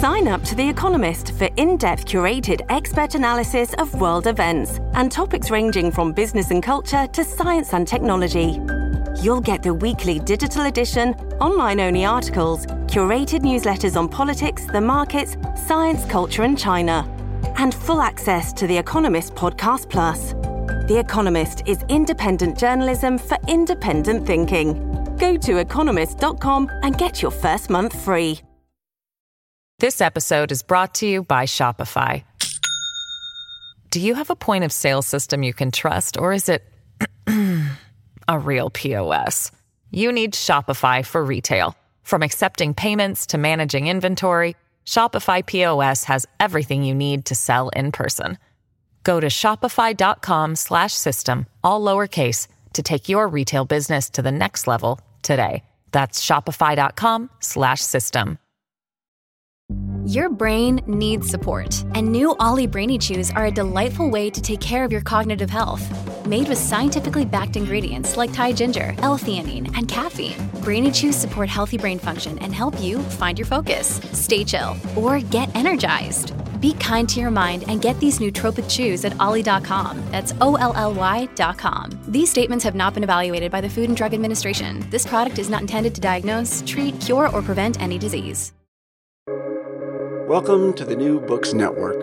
Sign up to The Economist for in-depth curated expert analysis of world events and topics ranging from business and culture to science and technology. You'll get the weekly digital edition, online-only articles, curated newsletters on politics, the markets, science, culture and China, and full access to The Economist Podcast Plus. The Economist is independent journalism for independent thinking. Go to economist.com and get your first month free. This episode is brought to you by Shopify. Do you have a point of sale system you can trust, or is it a real POS? You need Shopify for retail. From accepting payments to managing inventory, Shopify POS has everything you need to sell in person. Go to shopify.com/system, all lowercase, to take your retail business to the next level today. That's shopify.com/system. Your brain needs support, and new Ollie Brainy Chews are a delightful way to take care of your cognitive health. Made with scientifically backed ingredients like Thai ginger, L-theanine, and caffeine, Brainy Chews support healthy brain function and help you find your focus, stay chill, or get energized. Be kind to your mind and get these nootropic chews at ollie.com. That's OLLY.com. These statements have not been evaluated by the Food and Drug Administration. This product is not intended to diagnose, treat, cure, or prevent any disease. Welcome to the New Books Network.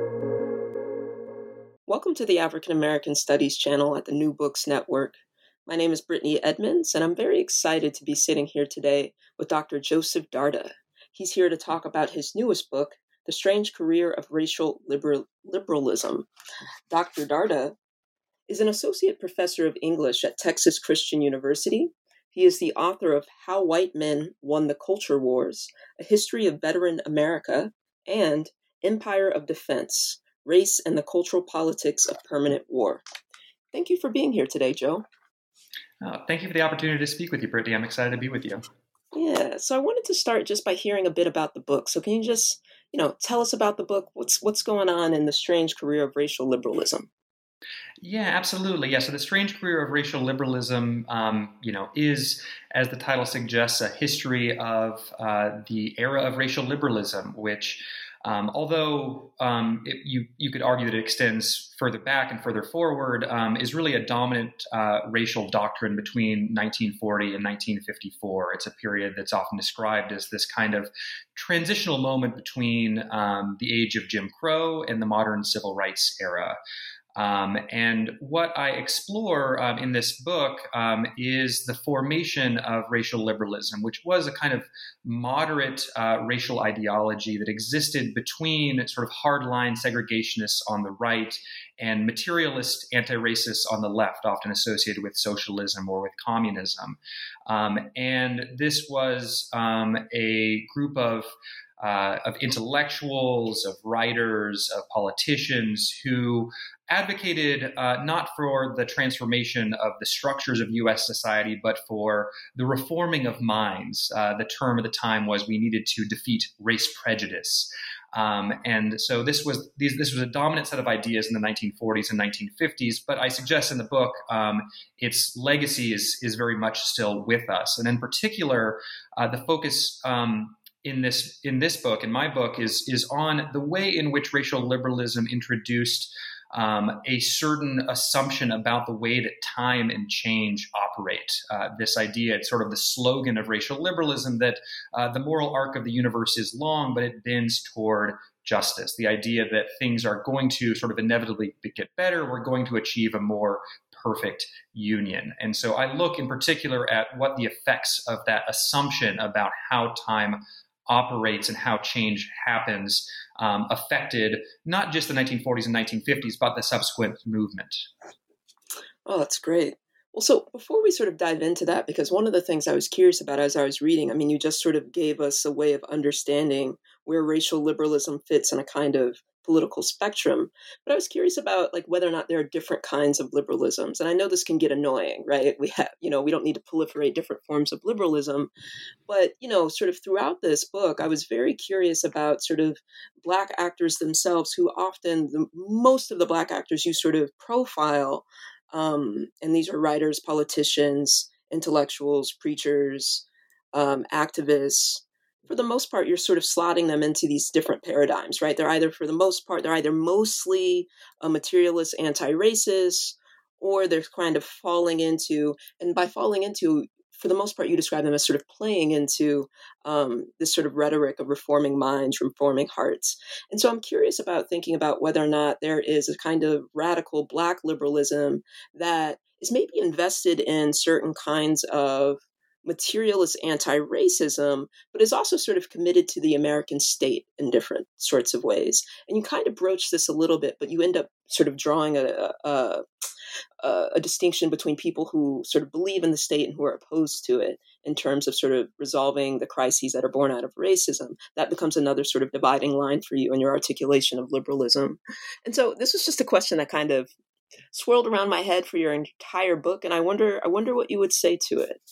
Welcome to the African American Studies channel at the New Books Network. My name is Brittany Edmonds, and I'm very excited to be sitting here today with Dr. Joseph Darda. He's here to talk about his newest book, The Strange Career of Racial Liberalism. Dr. Darda is an associate professor of English at Texas Christian University. He is the author of How White Men Won the Culture Wars, A History of Veteran America, and Empire of Defense, Race and the Cultural Politics of Permanent War. Thank you for being here today, Joe. Thank you for the opportunity to speak with you, Brittany. I'm excited to be with you. Yeah, so I wanted to start just by hearing a bit about the book. So can you just, tell us about the book? What's going on in the strange career of racial liberalism? Yeah, absolutely. Yeah, so The Strange Career of Racial Liberalism, is, as the title suggests, a history of the era of racial liberalism, which, although you could argue that it extends further back and further forward, is really a dominant racial doctrine between 1940 and 1954. It's a period that's often described as this kind of transitional moment between the age of Jim Crow and the modern civil rights era. And what I explore in this book is the formation of racial liberalism, which was a kind of moderate racial ideology that existed between sort of hardline segregationists on the right and materialist anti-racists on the left, often associated with socialism or with communism. And this was a group of intellectuals, of writers, of politicians who advocated not for the transformation of the structures of U.S. society, but for the reforming of minds. The term at the time was we needed to defeat race prejudice. And so this was a dominant set of ideas in the 1940s and 1950s, but I suggest in the book its legacy is very much still with us. And in particular, the focus in this book, in my book, is on the way in which racial liberalism introduced a certain assumption about the way that time and change operate. This idea, it's sort of the slogan of racial liberalism that the moral arc of the universe is long, but it bends toward justice. The idea that things are going to sort of inevitably get better. We're going to achieve a more perfect union. And so I look in particular at what the effects of that assumption about how time operates and how change happens affected not just the 1940s and 1950s, but the subsequent movement. Oh, that's great. Well, so before we sort of dive into that, because one of the things I was curious about as I was reading, I mean, you just sort of gave us a way of understanding where racial liberalism fits in a kind of political spectrum. But I was curious about like whether or not there are different kinds of liberalisms. And I know this can get annoying, right? We don't need to proliferate different forms of liberalism. But, sort of throughout this book, I was very curious about sort of Black actors themselves, who often, most of the Black actors you sort of profile, and these are writers, politicians, intellectuals, preachers, activists, for the most part, you're sort of slotting them into these different paradigms, right? They're either, for the most part, they're either mostly a materialist, anti-racist, or they're kind of falling into, and by falling into, for the most part, you describe them as sort of playing into this sort of rhetoric of reforming minds, reforming hearts. And so I'm curious about thinking about whether or not there is a kind of radical Black liberalism that is maybe invested in certain kinds of materialist anti-racism, but is also sort of committed to the American state in different sorts of ways. And you kind of broach this a little bit, but you end up sort of drawing a distinction between people who sort of believe in the state and who are opposed to it in terms of sort of resolving the crises that are born out of racism. That becomes another sort of dividing line for you in your articulation of liberalism. And so this was just a question that kind of swirled around my head for your entire book, and I wonder what you would say to it.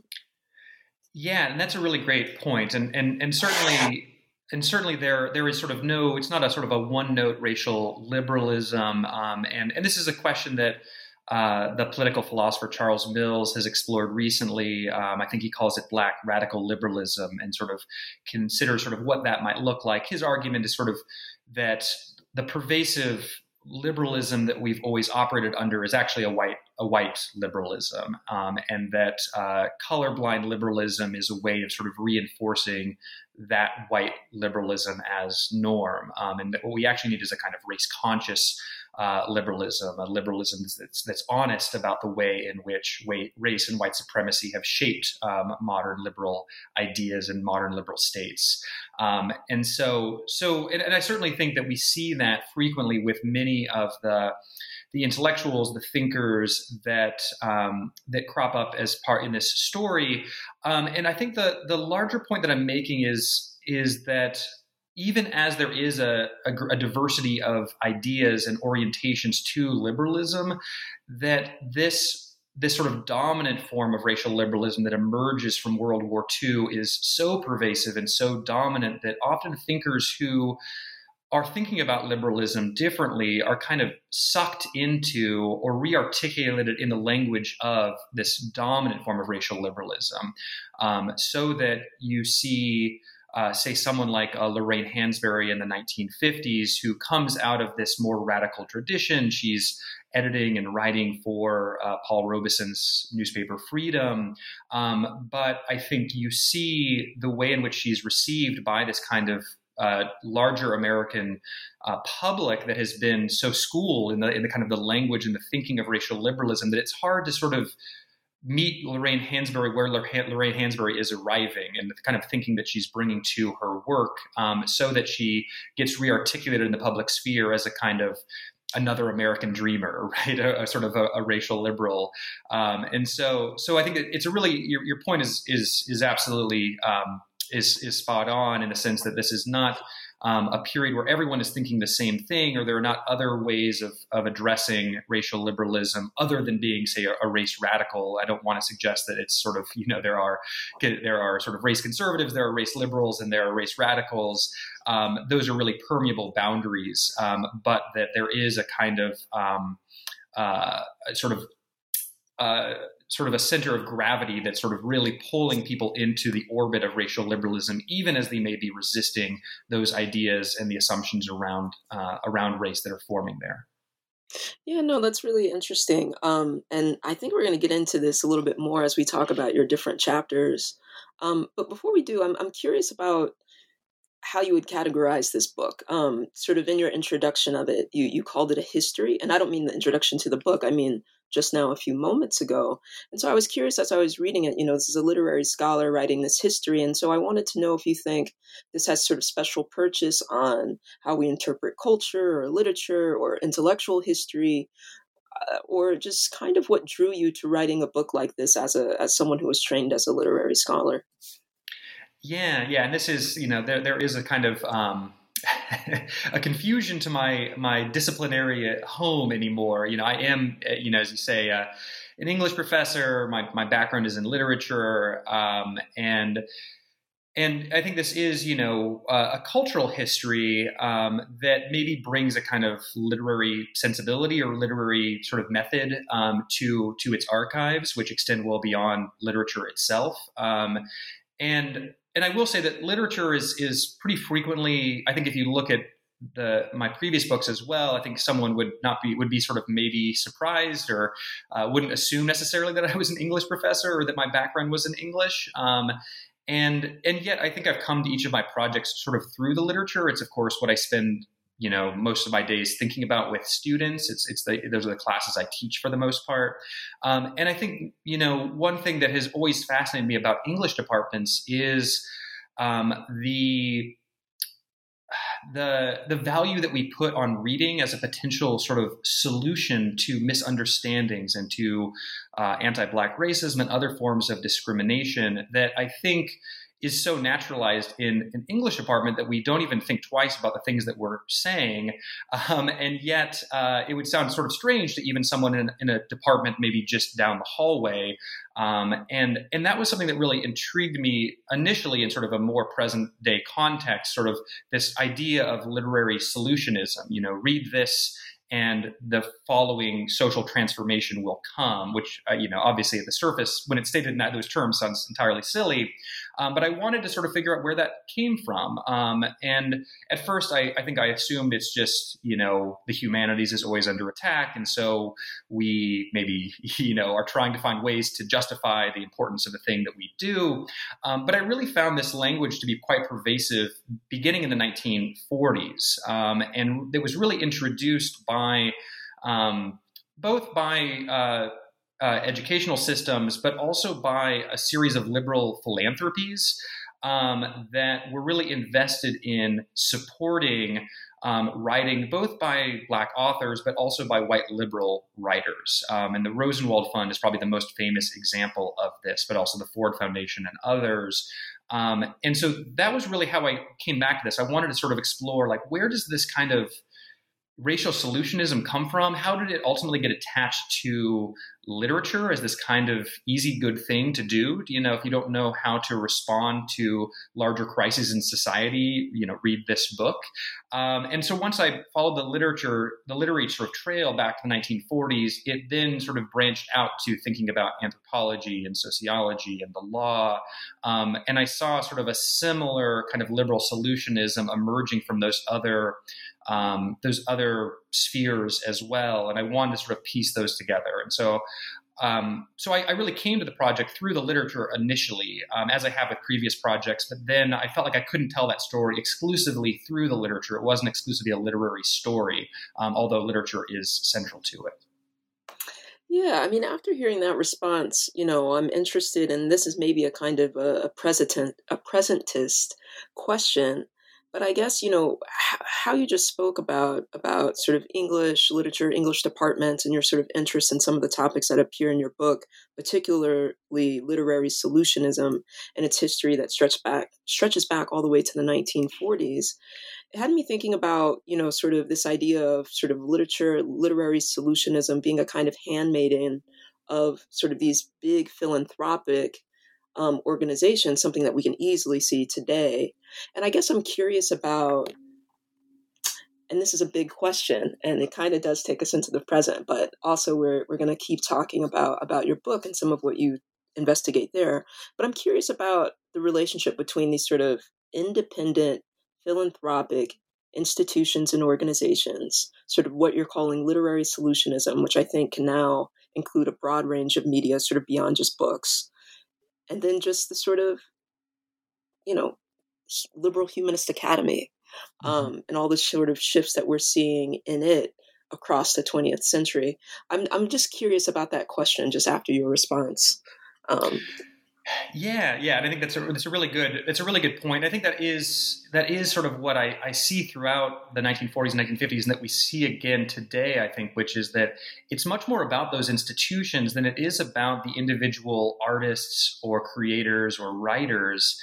Yeah, and that's a really great point, and certainly there is sort of no, it's not a sort of a one note racial liberalism, and this is a question that the political philosopher Charles Mills has explored recently. I think he calls it Black radical liberalism, and sort of considers sort of what that might look like. His argument is sort of that the pervasive liberalism that we've always operated under is actually a white liberalism, and that colorblind liberalism is a way of sort of reinforcing that white liberalism as norm, and that what we actually need is a kind of race-conscious liberalism, a liberalism that's honest about the way in which race and white supremacy have shaped modern liberal ideas and modern liberal states. And I certainly think that we see that frequently with many of the intellectuals, the thinkers that crop up as part in this story. And I think the larger point that I'm making is that even as there is a diversity of ideas and orientations to liberalism, that this sort of dominant form of racial liberalism that emerges from World War II is so pervasive and so dominant that often thinkers who are thinking about liberalism differently are kind of sucked into or re-articulated in the language of this dominant form of racial liberalism, so that you see say someone like Lorraine Hansberry in the 1950s, who comes out of this more radical tradition. She's editing and writing for Paul Robeson's newspaper Freedom. But I think you see the way in which she's received by this kind of larger American public that has been so schooled in the kind of the language and the thinking of racial liberalism that it's hard to sort of meet Lorraine Hansberry where Lorraine Hansberry is arriving and the kind of thinking that she's bringing to her work, so that she gets re-articulated in the public sphere as a kind of another American dreamer, right? A sort of a racial liberal. And so I think it's a really, your point is absolutely is spot on in the sense that this is not a period where everyone is thinking the same thing, or there are not other ways of addressing racial liberalism other than being, say, a race radical. I don't want to suggest that it's sort of, there are sort of race conservatives, there are race liberals, and there are race radicals. Those are really permeable boundaries, but that there is a kind of sort of a center of gravity that's sort of really pulling people into the orbit of racial liberalism, even as they may be resisting those ideas and the assumptions around race that are forming there. Yeah, no, that's really interesting. And I think we're going to get into this a little bit more as we talk about your different chapters. But before we do, I'm curious about how you would categorize this book. Sort of in your introduction of it, you called it a history. And I don't mean the introduction to the book. I mean just now a few moments ago. And so I was curious as I was reading it, this is a literary scholar writing this history. And so I wanted to know if you think this has sort of special purchase on how we interpret culture or literature or intellectual history, or just kind of what drew you to writing a book like this as someone who was trained as a literary scholar. Yeah. And this is, there is a kind of a confusion to my disciplinary home anymore. I am, as you say, an English professor. My background is in literature, and I think this is, a cultural history that maybe brings a kind of literary sensibility or literary sort of method to its archives, which extend well beyond literature itself. And and I will say that literature is pretty frequently, I think if you look at my previous books as well, I think someone would be sort of maybe surprised or wouldn't assume necessarily that I was an English professor or that my background was in English. And yet I think I've come to each of my projects sort of through the literature. It's of course what I spend most of my days thinking about with students. Those are the classes I teach for the most part. And I think, one thing that has always fascinated me about English departments is the value that we put on reading as a potential sort of solution to misunderstandings and to anti-Black racism and other forms of discrimination that I think is so naturalized in an English department that we don't even think twice about the things that we're saying. And yet it would sound sort of strange to even someone in a department maybe just down the hallway. And that was something that really intrigued me initially in sort of a more present day context, sort of this idea of literary solutionism. Read this and the following social transformation will come, which, obviously at the surface, when it's stated in those terms, sounds entirely silly. But I wanted to sort of figure out where that came from. And at first, I think I assumed it's just, the humanities is always under attack. And so we maybe, are trying to find ways to justify the importance of the thing that we do. But I really found this language to be quite pervasive beginning in the 1940s. And it was really introduced by both by educational systems, but also by a series of liberal philanthropies that were really invested in supporting writing both by Black authors, but also by white liberal writers. And the Rosenwald Fund is probably the most famous example of this, but also the Ford Foundation and others. And so that was really how I came back to this. I wanted to sort of explore, where does this kind of racial solutionism come from? How did it ultimately get attached to literature as this kind of easy, good thing to do? If you don't know how to respond to larger crises in society, read this book. And so once I followed the literary sort of trail back to the 1940s, it then sort of branched out to thinking about anthropology and sociology and the law. And I saw sort of a similar kind of liberal solutionism emerging from those other spheres as well. And I wanted to sort of piece those together. And so I really came to the project through the literature initially, as I have with previous projects, but then I felt like I couldn't tell that story exclusively through the literature. It wasn't exclusively a literary story, although literature is central to it. Yeah, I mean, after hearing that response, I'm interested, and this is maybe a kind of a presentist question. But I guess, how you just spoke about sort of English literature, English departments, and your sort of interest in some of the topics that appear in your book, particularly literary solutionism and its history that stretches back all the way to the 1940s. It had me thinking about, sort of this idea of sort of literary solutionism being a kind of handmaiden of sort of these big philanthropic organizations, something that we can easily see today. And I guess I'm curious about, and this is a big question, and it kind of does take us into the present, but also we're going to keep talking about your book and some of what you investigate there. But I'm curious about the relationship between these sort of independent philanthropic institutions and organizations, sort of what you're calling literary solutionism, which I think can now include a broad range of media, sort of beyond just books. And then just the sort of, liberal humanist academy, and all the sort of shifts that we're seeing in it across the 20th century. I'm just curious about that question just after your response. Yeah, and I think that's a really good point. I think that is sort of what I see throughout the 1940s and 1950s, and that we see again today, I think, which is that it's much more about those institutions than it is about the individual artists or creators or writers.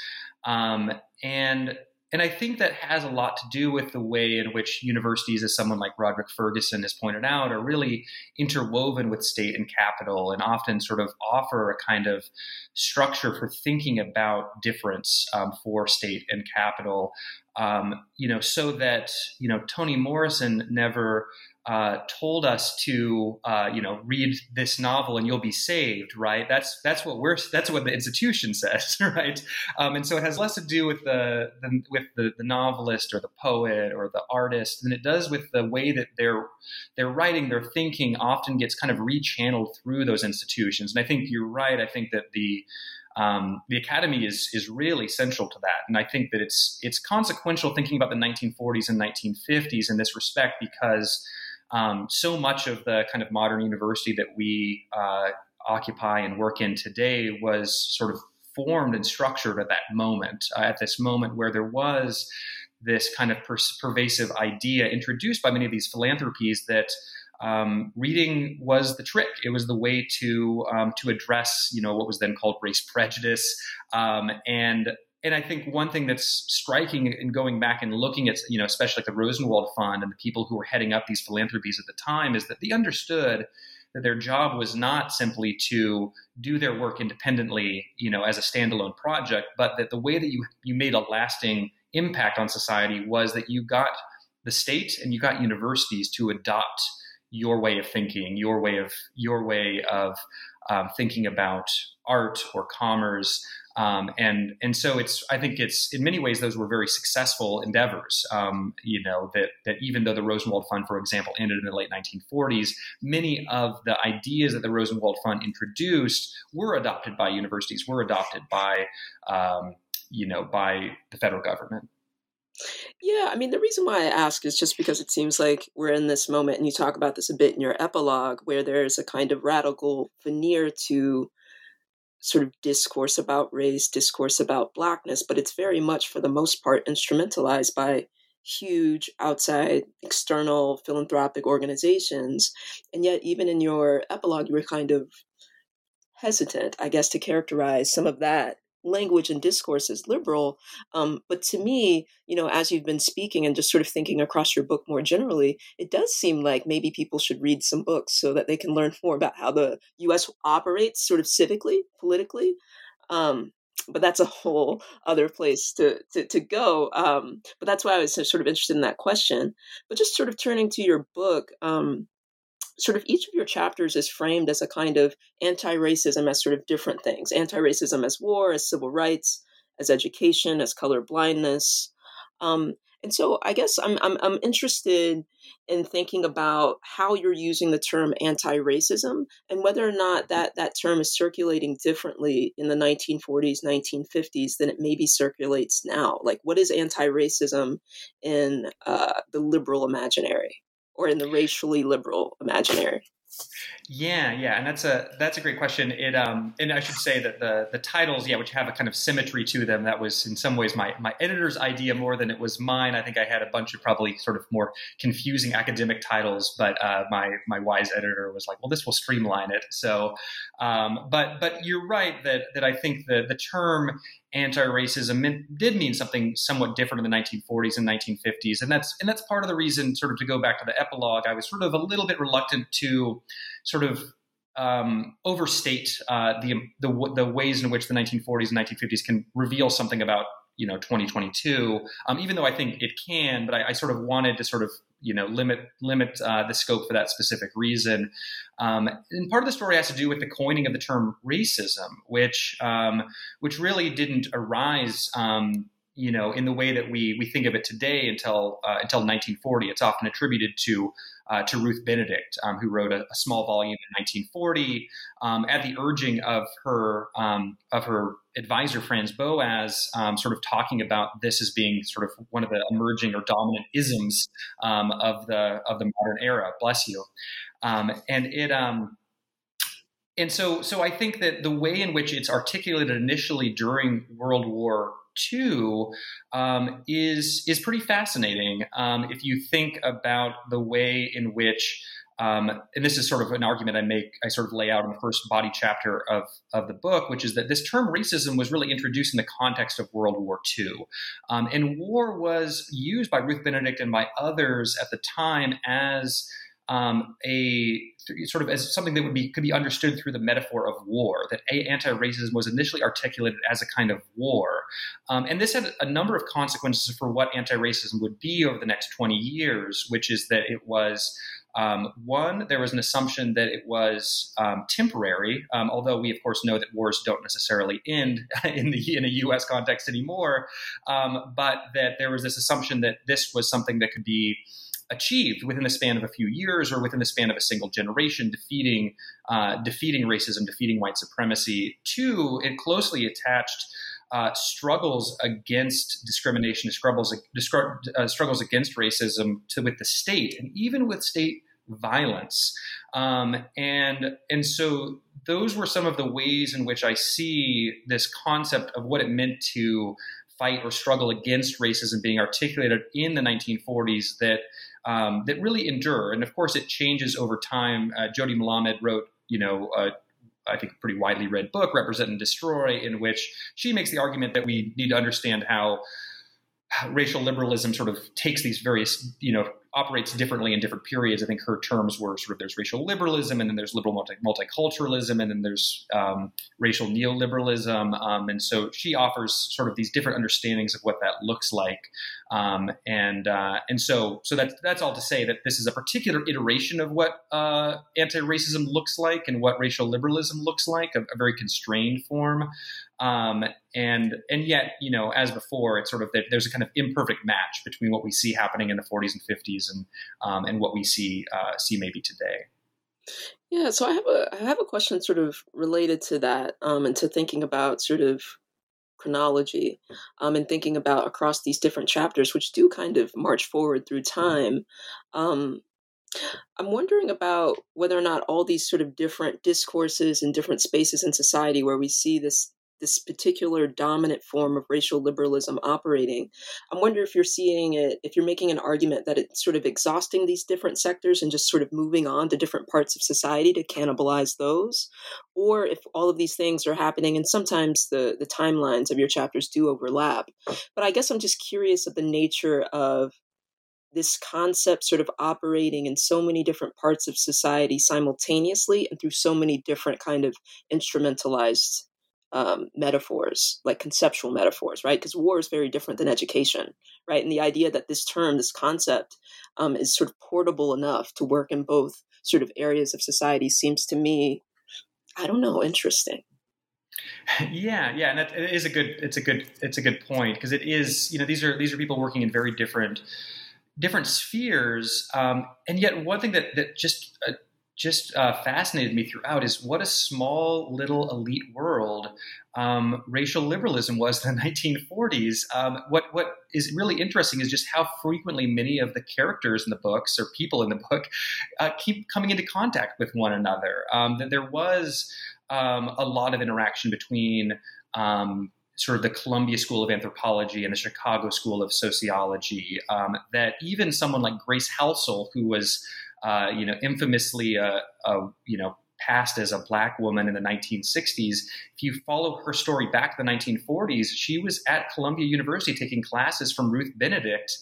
And I think that has a lot to do with the way in which universities, as someone like Roderick Ferguson has pointed out, are really interwoven with state and capital, and often sort of offer a kind of structure for thinking about difference for state and capital. so that, Toni Morrison never told us to, read this novel and you'll be saved, right? That's what the institution says, right? And so it has less to do with the novelist or the poet or the artist than it does with the way that they're writing, their thinking often gets kind of rechanneled through those institutions. And I think you're right. I think that the Academy is really central to that. And I think that it's consequential thinking about the 1940s and 1950s in this respect, because so much of the kind of modern university that we occupy and work in today was sort of formed and structured at that moment, at this moment where there was this kind of pervasive idea introduced by many of these philanthropies that reading was the trick. It was the way to address, what was then called race prejudice. And I think one thing that's striking in going back and looking at, especially like the Rosenwald Fund and the people who were heading up these philanthropies at the time, is that they understood that their job was not simply to do their work independently, as a standalone project, but that the way that you made a lasting impact on society was that you got the state and you got universities to adopt your way of thinking, your way of thinking about art or commerce. And so I think it's in many ways, those were very successful endeavors. That even though the Rosenwald Fund, for example, ended in the late 1940s, many of the ideas that the Rosenwald Fund introduced were adopted by universities, were adopted by the federal government. Yeah, I mean, the reason why I ask is just because it seems like we're in this moment, and you talk about this a bit in your epilogue, where there's a kind of radical veneer to sort of discourse about race, discourse about Blackness, but it's very much, for the most part, instrumentalized by huge outside external philanthropic organizations. And yet, even in your epilogue, you were kind of hesitant, I guess, to characterize some of that language and discourse as liberal. But to me, as you've been speaking and just sort of thinking across your book more generally, it does seem like maybe people should read some books so that they can learn more about how the U.S. operates sort of civically, politically. But that's a whole other place to go. But that's why I was sort of interested in that question. But just sort of turning to your book, sort of each of your chapters is framed as a kind of anti-racism as sort of different things. Anti-racism as war, as civil rights, as education, as color blindness. And so I guess I'm interested in thinking about how you're using the term anti-racism and whether or not that term is circulating differently in the 1940s, 1950s than it maybe circulates now. Like, what is anti-racism in the liberal imaginary? Or in the racially liberal imaginary? Yeah, and that's a great question. And I should say that the titles, which have a kind of symmetry to them, that was in some ways my editor's idea more than it was mine. I think I had a bunch of probably sort of more confusing academic titles, but my wise editor was like, well, this will streamline it. So, but you're right that I think the term anti-racism did mean something somewhat different in the 1940s and 1950s, and that's part of the reason, sort of to go back to the epilogue, I was sort of a little bit reluctant to sort of overstate the ways in which the 1940s and 1950s can reveal something about 2022, even though I think it can, but I sort of wanted to sort of limit the scope for that specific reason. And part of the story has to do with the coining of the term racism, which really didn't arise in the way that we think of it today until 1940. It's often attributed to Ruth Benedict, who wrote a small volume in 1940 at the urging of her advisor Franz Boas, sort of talking about this as being sort of one of the emerging or dominant isms of the modern era. Bless you. And so I think that the way in which it's articulated initially during World War II is pretty fascinating. If you think about the way in which, and this is sort of an argument I sort of lay out in the first body chapter of the book, which is that this term racism was really introduced in the context of World War II. And war was used by Ruth Benedict and by others at the time as a sort of as something that could be understood through the metaphor of war, that anti-racism was initially articulated as a kind of war. And this had a number of consequences for what anti-racism would be over the next 20 years, which is that it was one, there was an assumption that it was temporary, although we, of course, know that wars don't necessarily end in a U.S. context anymore, but that there was this assumption that this was something that could be achieved within the span of a few years or within the span of a single generation, defeating racism, defeating white supremacy. Two, it closely attached struggles against discrimination, struggles against racism with the state, and even with state violence. And so those were some of the ways in which I see this concept of what it meant to fight or struggle against racism being articulated in the 1940s that really endure. And of course, it changes over time. Jody Melamed wrote, I think a pretty widely read book, Represent and Destroy, in which she makes the argument that we need to understand how racial liberalism sort of takes these various, operates differently in different periods. I think her terms were sort of there's racial liberalism, and then there's liberal multiculturalism, and then there's racial neoliberalism. And so she offers sort of these different understandings of what that looks like. And so that's all to say that this is a particular iteration of what anti-racism looks like and what racial liberalism looks like, a very constrained form. And yet, as before, it's sort of that there's a kind of imperfect match between what we see happening in the 40s and 50s and what we see maybe today. Yeah, so I have a question sort of related to that, and to thinking about sort of chronology, and thinking about across these different chapters, which do kind of march forward through time. I'm wondering about whether or not all these sort of different discourses and different spaces in society where we see this particular dominant form of racial liberalism operating, I'm wondering if you're seeing it, if you're making an argument that it's sort of exhausting these different sectors and just sort of moving on to different parts of society to cannibalize those, or if all of these things are happening, and sometimes the timelines of your chapters do overlap. But I guess I'm just curious of the nature of this concept sort of operating in so many different parts of society simultaneously and through so many different kind of instrumentalized metaphors, like conceptual metaphors, right? Because war is very different than education, right? And the idea that this term, this concept, is sort of portable enough to work in both sort of areas of society seems to me, I don't know, interesting. Yeah, and that it is it's a good point, because it is, these are people working in very different spheres, and yet one thing that just fascinated me throughout is what a small little elite world racial liberalism was in the 1940s. What is really interesting is just how frequently many of the characters in the books or people in the book keep coming into contact with one another. That there was a lot of interaction between sort of the Columbia School of Anthropology and the Chicago School of Sociology, that even someone like Grace Halsell, who was infamously, passed as a Black woman in the 1960s. If you follow her story back to the 1940s, she was at Columbia University taking classes from Ruth Benedict,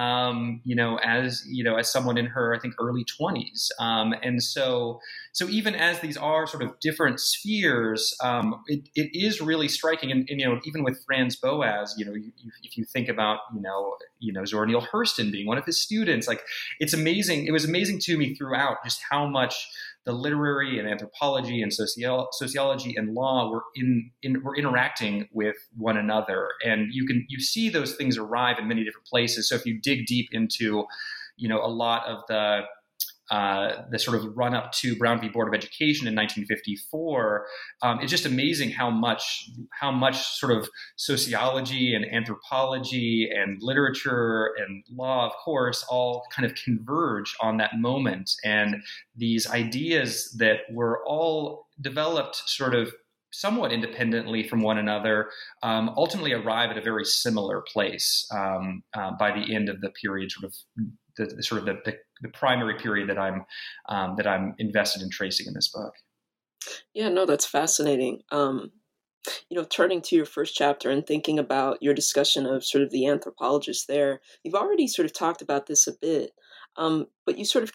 as someone in her, I think, early 20s. And so even as these are sort of different spheres, it is really striking. And even with Franz Boas, if you think about, Zora Neale Hurston being one of his students, like it's amazing. It was amazing to me throughout just how much the literary and anthropology and sociology and law were interacting with one another, and you see those things arrive in many different places. So if you dig deep into, a lot of the sort of run up to Brown v. Board of Education in 1954, it's just amazing how much sort of sociology and anthropology and literature and law, of course, all kind of converge on that moment. And these ideas that were all developed sort of somewhat independently from one another, ultimately arrive at a very similar place by the end of the period, sort of the primary period that I'm invested in tracing in this book. Yeah, no, that's fascinating. Turning to your first chapter and thinking about your discussion of sort of the anthropologist there, you've already sort of talked about this a bit. But you sort of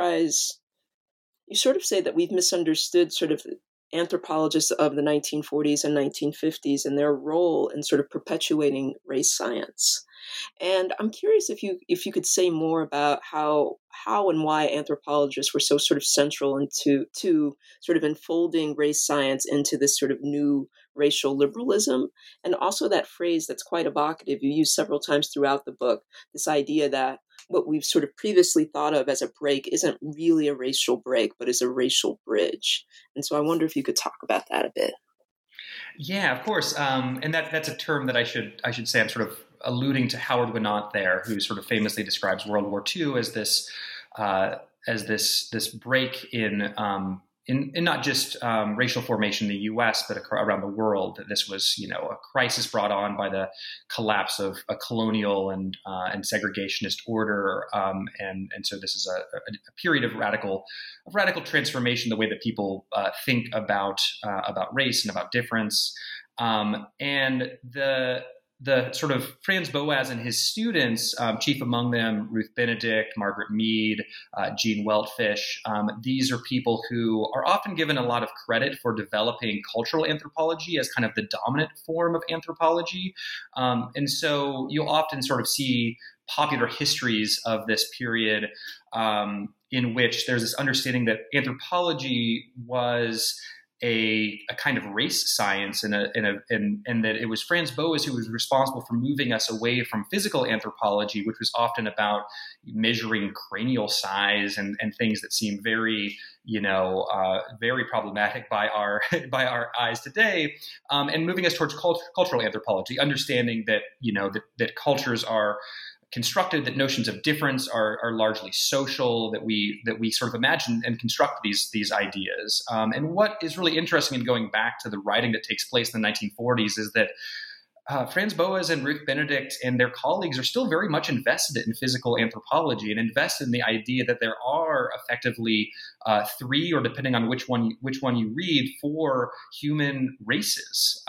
say that we've misunderstood sort of anthropologists of the 1940s and 1950s and their role in sort of perpetuating race science. And I'm curious if you could say more about how and why anthropologists were so sort of central into to sort of enfolding race science into this sort of new racial liberalism, and also that phrase that's quite evocative you use several times throughout the book, this idea that what we've sort of previously thought of as a break isn't really a racial break, but is a racial bridge. And so I wonder if you could talk about that a bit. Yeah, of course. And that's a term that I should say I'm sort of alluding to Howard Winant there, who sort of famously describes World War II as this break in not just racial formation in the U.S. but around the world. That this was a crisis brought on by the collapse of a colonial and segregationist order, and so this is a period of radical transformation, the way that people think about race and about difference, and the sort of Franz Boas and his students, chief among them Ruth Benedict, Margaret Mead, Jean Weltfish. These are people who are often given a lot of credit for developing cultural anthropology as kind of the dominant form of anthropology. And so you'll often sort of see popular histories of this period in which there's this understanding that anthropology was a kind of race science, and that it was Franz Boas who was responsible for moving us away from physical anthropology, which was often about measuring cranial size and things that seem very very problematic by our eyes today, and moving us towards cultural anthropology, understanding that that cultures are constructed, that notions of difference are largely social, that we sort of imagine and construct these ideas. And what is really interesting in going back to the writing that takes place in the 1940s is that Franz Boas and Ruth Benedict and their colleagues are still very much invested in physical anthropology and invested in the idea that there are effectively three, or depending on which one you read, four human races,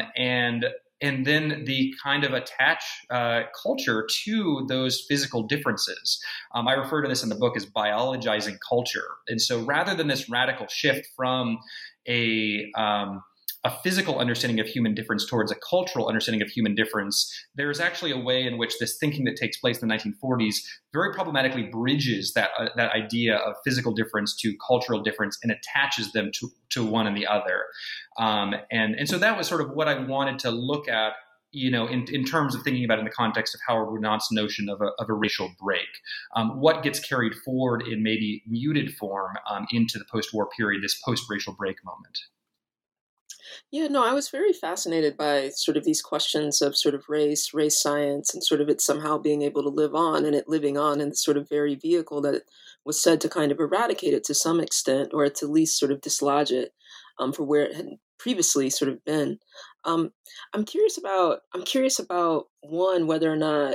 and then the kind of attach culture to those physical differences. I refer to this in the book as biologizing culture. And so rather than this radical shift from a physical understanding of human difference towards a cultural understanding of human difference, there is actually a way in which this thinking that takes place in the 1940s very problematically bridges that idea of physical difference to cultural difference and attaches them to one and the other. And so that was sort of what I wanted to look at, in terms of thinking about it in the context of Howard Winant's notion of a racial break. What gets carried forward in maybe muted form into the post-war period, this post-racial break moment. Yeah, no, I was very fascinated by sort of these questions of sort of race science, and sort of it somehow being able to live on, and it living on in the sort of very vehicle that was said to kind of eradicate it to some extent, or to at least sort of dislodge it for where it had previously sort of been. I'm curious about one, whether or not,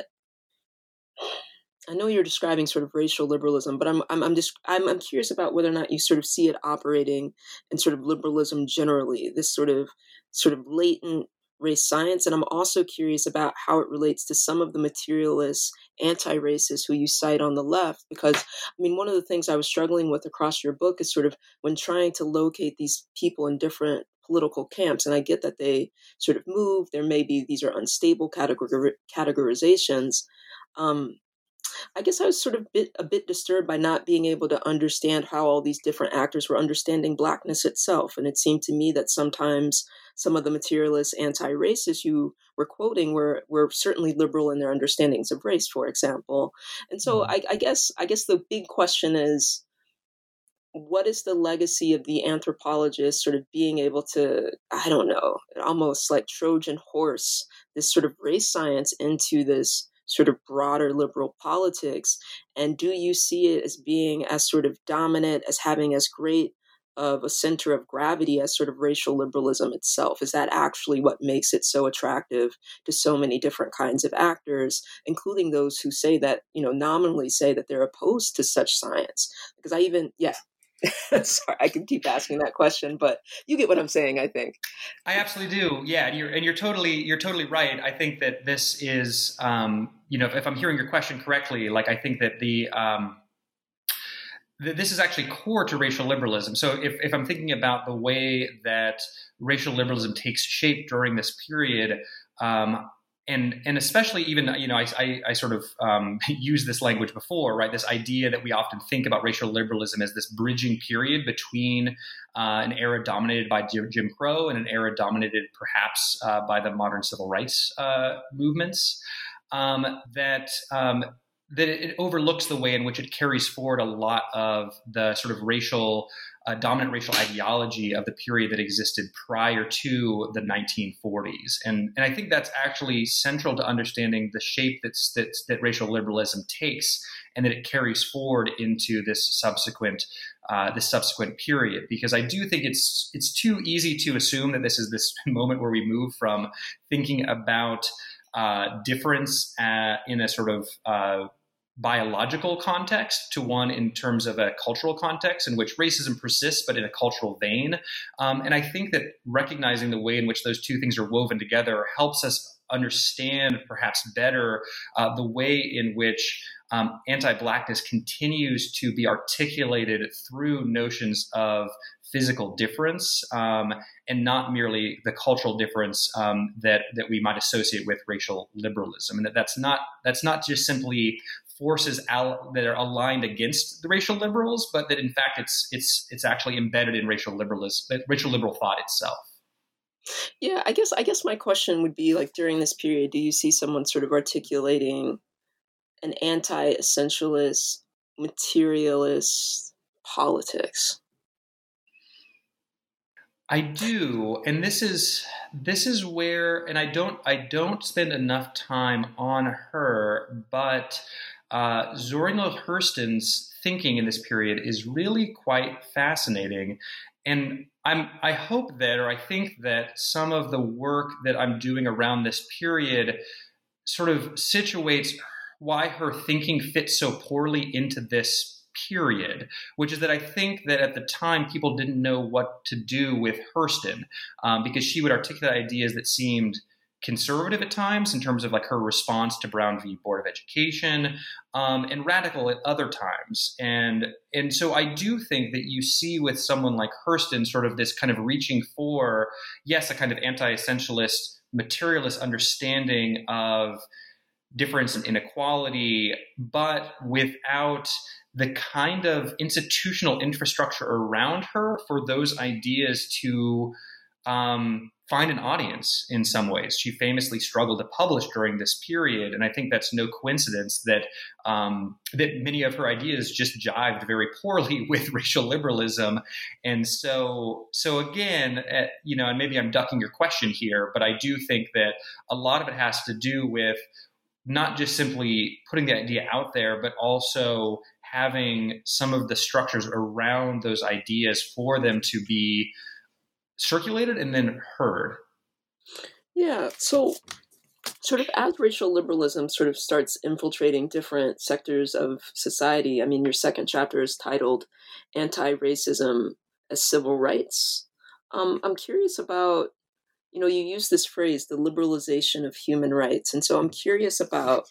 I know you're describing sort of racial liberalism, but I'm curious about whether or not you sort of see it operating in sort of liberalism generally, this sort of latent race science. And I'm also curious about how it relates to some of the materialist anti-racists who you cite on the left, because I mean, one of the things I was struggling with across your book is sort of when trying to locate these people in different political camps, and I get that they sort of move, there may be, these are unstable categorizations. I guess I was sort of a bit disturbed by not being able to understand how all these different actors were understanding Blackness itself. And it seemed to me that sometimes some of the materialist anti-racists you were quoting were certainly liberal in their understandings of race, for example. And so I guess the big question is, what is the legacy of the anthropologist sort of being able to, I don't know, almost like Trojan horse this sort of race science into this sort of broader liberal politics? And do you see it as being as sort of dominant, as having as great of a center of gravity as sort of racial liberalism itself? Is that actually what makes it so attractive to so many different kinds of actors, including those who say that, nominally say that they're opposed to such science? Because Sorry, I can keep asking that question, but you get what I'm saying, I think. I absolutely do. Yeah, and you're totally right. I think that this is, if I'm hearing your question correctly, like I think that this is actually core to racial liberalism. So if I'm thinking about the way that racial liberalism takes shape during this period, and especially even, I sort of used this language before, right? This idea that we often think about racial liberalism as this bridging period between an era dominated by Jim Crow and an era dominated perhaps by the modern civil rights movements, that it overlooks the way in which it carries forward a lot of the sort of dominant racial ideology of the period that existed prior to the 1940s. And I think that's actually central to understanding the shape that racial liberalism takes and that it carries forward into this subsequent period. Because I do think it's too easy to assume that this is this moment where we move from thinking about difference in a sort of biological context to one in terms of a cultural context in which racism persists, but in a cultural vein. And I think that recognizing the way in which those two things are woven together helps us understand perhaps better the way in which anti-Blackness continues to be articulated through notions of physical difference and not merely the cultural difference that we might associate with racial liberalism, and that's not just simply forces that are aligned against the racial liberals, but that in fact it's actually embedded in racial liberal thought itself. Yeah, I guess my question would be, like, during this period, do you see someone sort of articulating an anti-essentialist, materialist politics? I do, and this is where, and I don't spend enough time on her, but Zora Neale Hurston's thinking in this period is really quite fascinating, and I hope that, or I think that some of the work that I'm doing around this period sort of situates why her thinking fits so poorly into this period, which is that I think that at the time people didn't know what to do with Hurston because she would articulate ideas that seemed conservative at times in terms of like her response to Brown v. Board of Education, and radical at other times. And so I do think that you see with someone like Hurston sort of this kind of reaching for, yes, a kind of anti-essentialist, materialist understanding of difference and inequality, but without the kind of institutional infrastructure around her for those ideas to find an audience in some ways. She famously struggled to publish during this period, and I think that's no coincidence that that many of her ideas just jived very poorly with racial liberalism. And so again, and maybe I'm ducking your question here, but I do think that a lot of it has to do with not just simply putting the idea out there, but also having some of the structures around those ideas for them to be circulated and then heard. Yeah, so sort of as racial liberalism sort of starts infiltrating different sectors of society, I mean, your second chapter is titled Anti-Racism as Civil Rights. I'm curious about, you use this phrase, the liberalization of human rights. And so I'm curious about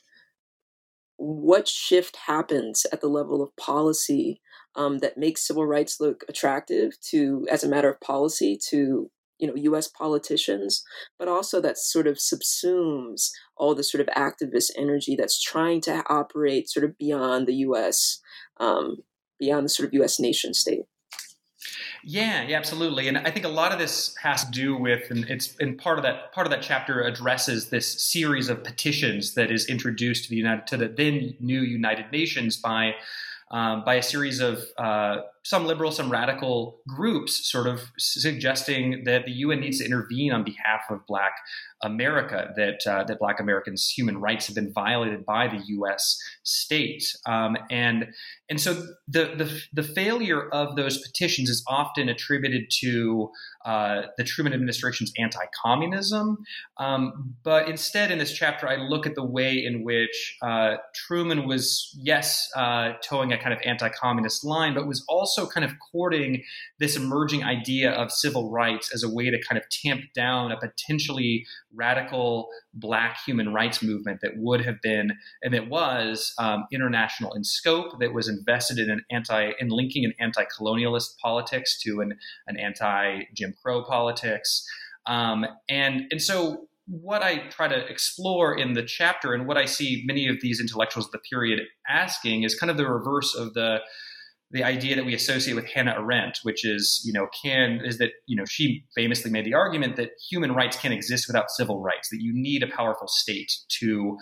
what shift happens at the level of policy that makes civil rights look attractive as a matter of policy to, U.S. politicians, but also that sort of subsumes all the sort of activist energy that's trying to operate sort of beyond the U.S., beyond the sort of U.S. nation state. Yeah, absolutely. And I think a lot of this has to do with, and part of that chapter addresses this series of petitions that is introduced to the then new United Nations by a series of some liberal, some radical groups sort of suggesting that the UN needs to intervene on behalf of Black America, that Black Americans' human rights have been violated by the U.S. state. And so the failure of those petitions is often attributed to the Truman administration's anti-communism. But instead, in this chapter, I look at the way in which Truman was, yes, towing a kind of anti-communist line, but was also kind of courting this emerging idea of civil rights as a way to kind of tamp down a potentially radical Black human rights movement that would have been, and it was, international in scope, that was invested in linking an anti-colonialist politics to an anti-Jim Crow politics. And so what I try to explore in the chapter, and what I see many of these intellectuals of the period asking, is kind of the reverse of the idea that we associate with Hannah Arendt, which is, she famously made the argument that human rights can't exist without civil rights, that you need a powerful state to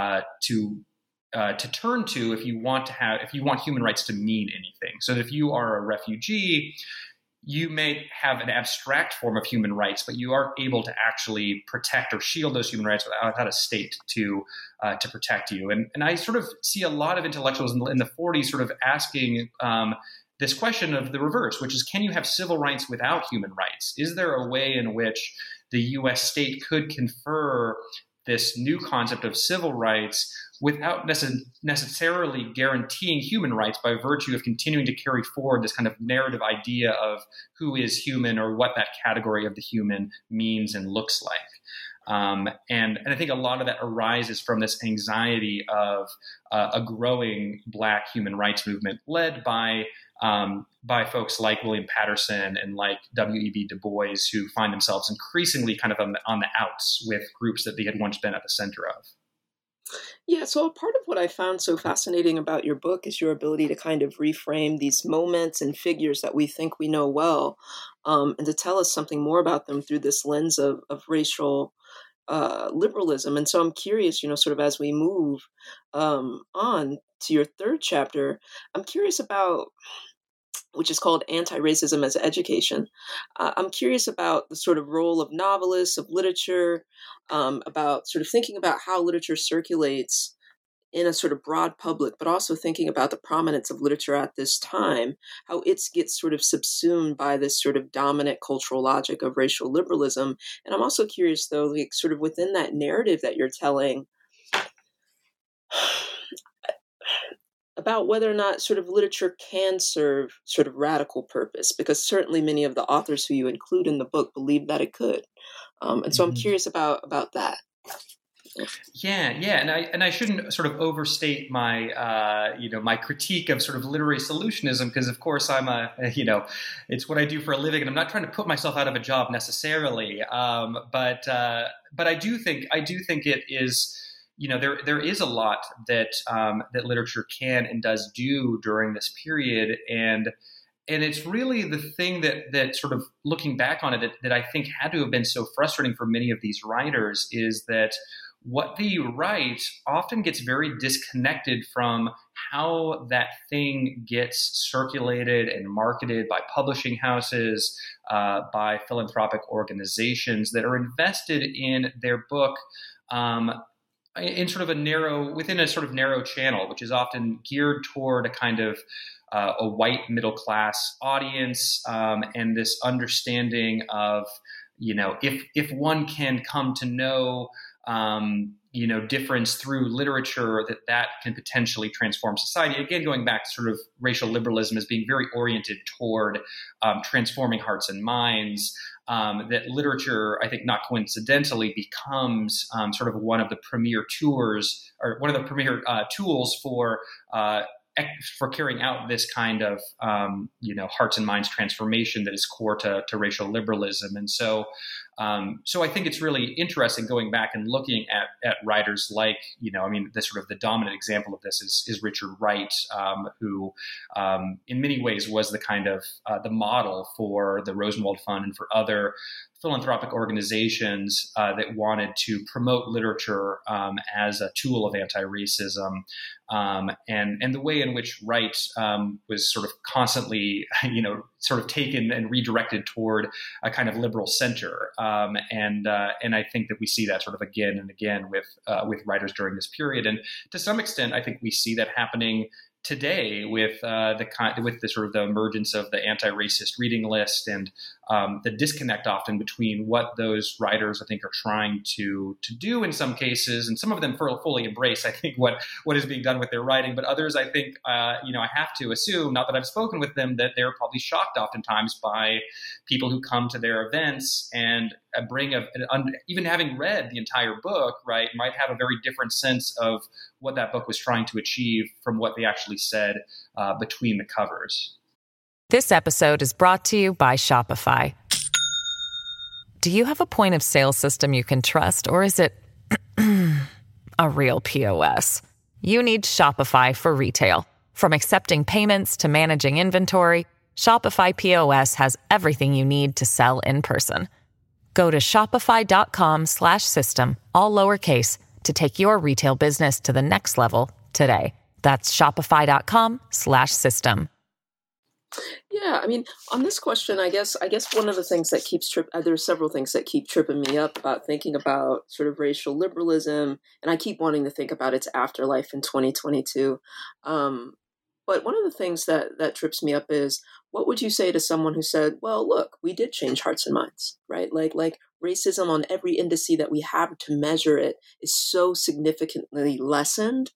turn to if you want human rights to mean anything. So if you are a refugee, you may have an abstract form of human rights, but you aren't able to actually protect or shield those human rights without a state to protect you. And I sort of see a lot of intellectuals in the 40s sort of asking this question of the reverse, which is, can you have civil rights without human rights? Is there a way in which the U.S. state could confer this new concept of civil rights without necessarily guaranteeing human rights by virtue of continuing to carry forward this kind of narrative idea of who is human or what that category of the human means and looks like. And I think a lot of that arises from this anxiety of a growing Black human rights movement led by folks like William Patterson and like W.E.B. Du Bois, who find themselves increasingly kind of on the outs with groups that they had once been at the center of. Yeah, so a part of what I found so fascinating about your book is your ability to kind of reframe these moments and figures that we think we know well, and to tell us something more about them through this lens of racial liberalism. And so I'm curious, sort of as we move on to your third chapter, I'm curious about, which is called Anti-Racism as Education. I'm curious about the sort of role of novelists, of literature, about sort of thinking about how literature circulates in a sort of broad public, but also thinking about the prominence of literature at this time, how it gets sort of subsumed by this sort of dominant cultural logic of racial liberalism. And I'm also curious, though, like sort of within that narrative that you're telling, about whether or not sort of literature can serve sort of radical purpose, because certainly many of the authors who you include in the book believe that it could. And so I'm curious about that. Yeah, and I shouldn't sort of overstate my my critique of sort of literary solutionism, because of course I'm it's what I do for a living, and I'm not trying to put myself out of a job necessarily. But I do think it is. There is a lot that that literature can and does do during this period, and it's really the thing that sort of looking back on it that I think had to have been so frustrating for many of these writers is that what they write often gets very disconnected from how that thing gets circulated and marketed by publishing houses, by philanthropic organizations that are invested in their book. Within a sort of narrow channel, which is often geared toward a kind of a white middle class audience, and this understanding of, if one can come to know, difference through literature, that can potentially transform society. Again, going back to sort of racial liberalism as being very oriented toward transforming hearts and minds. That literature, I think not coincidentally, becomes sort of one of the premier tools for carrying out this kind of hearts and minds transformation that is core to racial liberalism. And so I think it's really interesting going back and looking at writers like, the dominant example of this is Richard Wright, who in many ways was the kind of the model for the Rosenwald Fund and for other philanthropic organizations that wanted to promote literature as a tool of anti-racism, and the way in which Wright was sort of constantly, sort of taken and redirected toward a kind of liberal center, and I think that we see that sort of again and again with writers during this period, and to some extent, I think we see that happening today with the sort of the emergence of the anti-racist reading list and the disconnect often between what those writers, I think, are trying to do in some cases, and some of them fully embrace, I think, what is being done with their writing. But others, I think, I have to assume, not that I've spoken with them, that they're probably shocked oftentimes by people who come to their events and even having read the entire book, right, might have a very different sense of what that book was trying to achieve from what they actually said between the covers. This episode is brought to you by Shopify. Do you have a point of sale system you can trust, or is it a real POS? You need Shopify for retail. From accepting payments to managing inventory, Shopify POS has everything you need to sell in person. Go to shopify.com/system, all lowercase, to take your retail business to the next level today. That's shopify.com/system. Yeah, I mean, on this question, I guess one of the things that keeps there's several things that keep tripping me up about thinking about sort of racial liberalism, and I keep wanting to think about its afterlife in 2022. But one of the things that trips me up is, what would you say to someone who said, well, look, we did change hearts and minds, right? Like racism on every indice that we have to measure it is so significantly lessened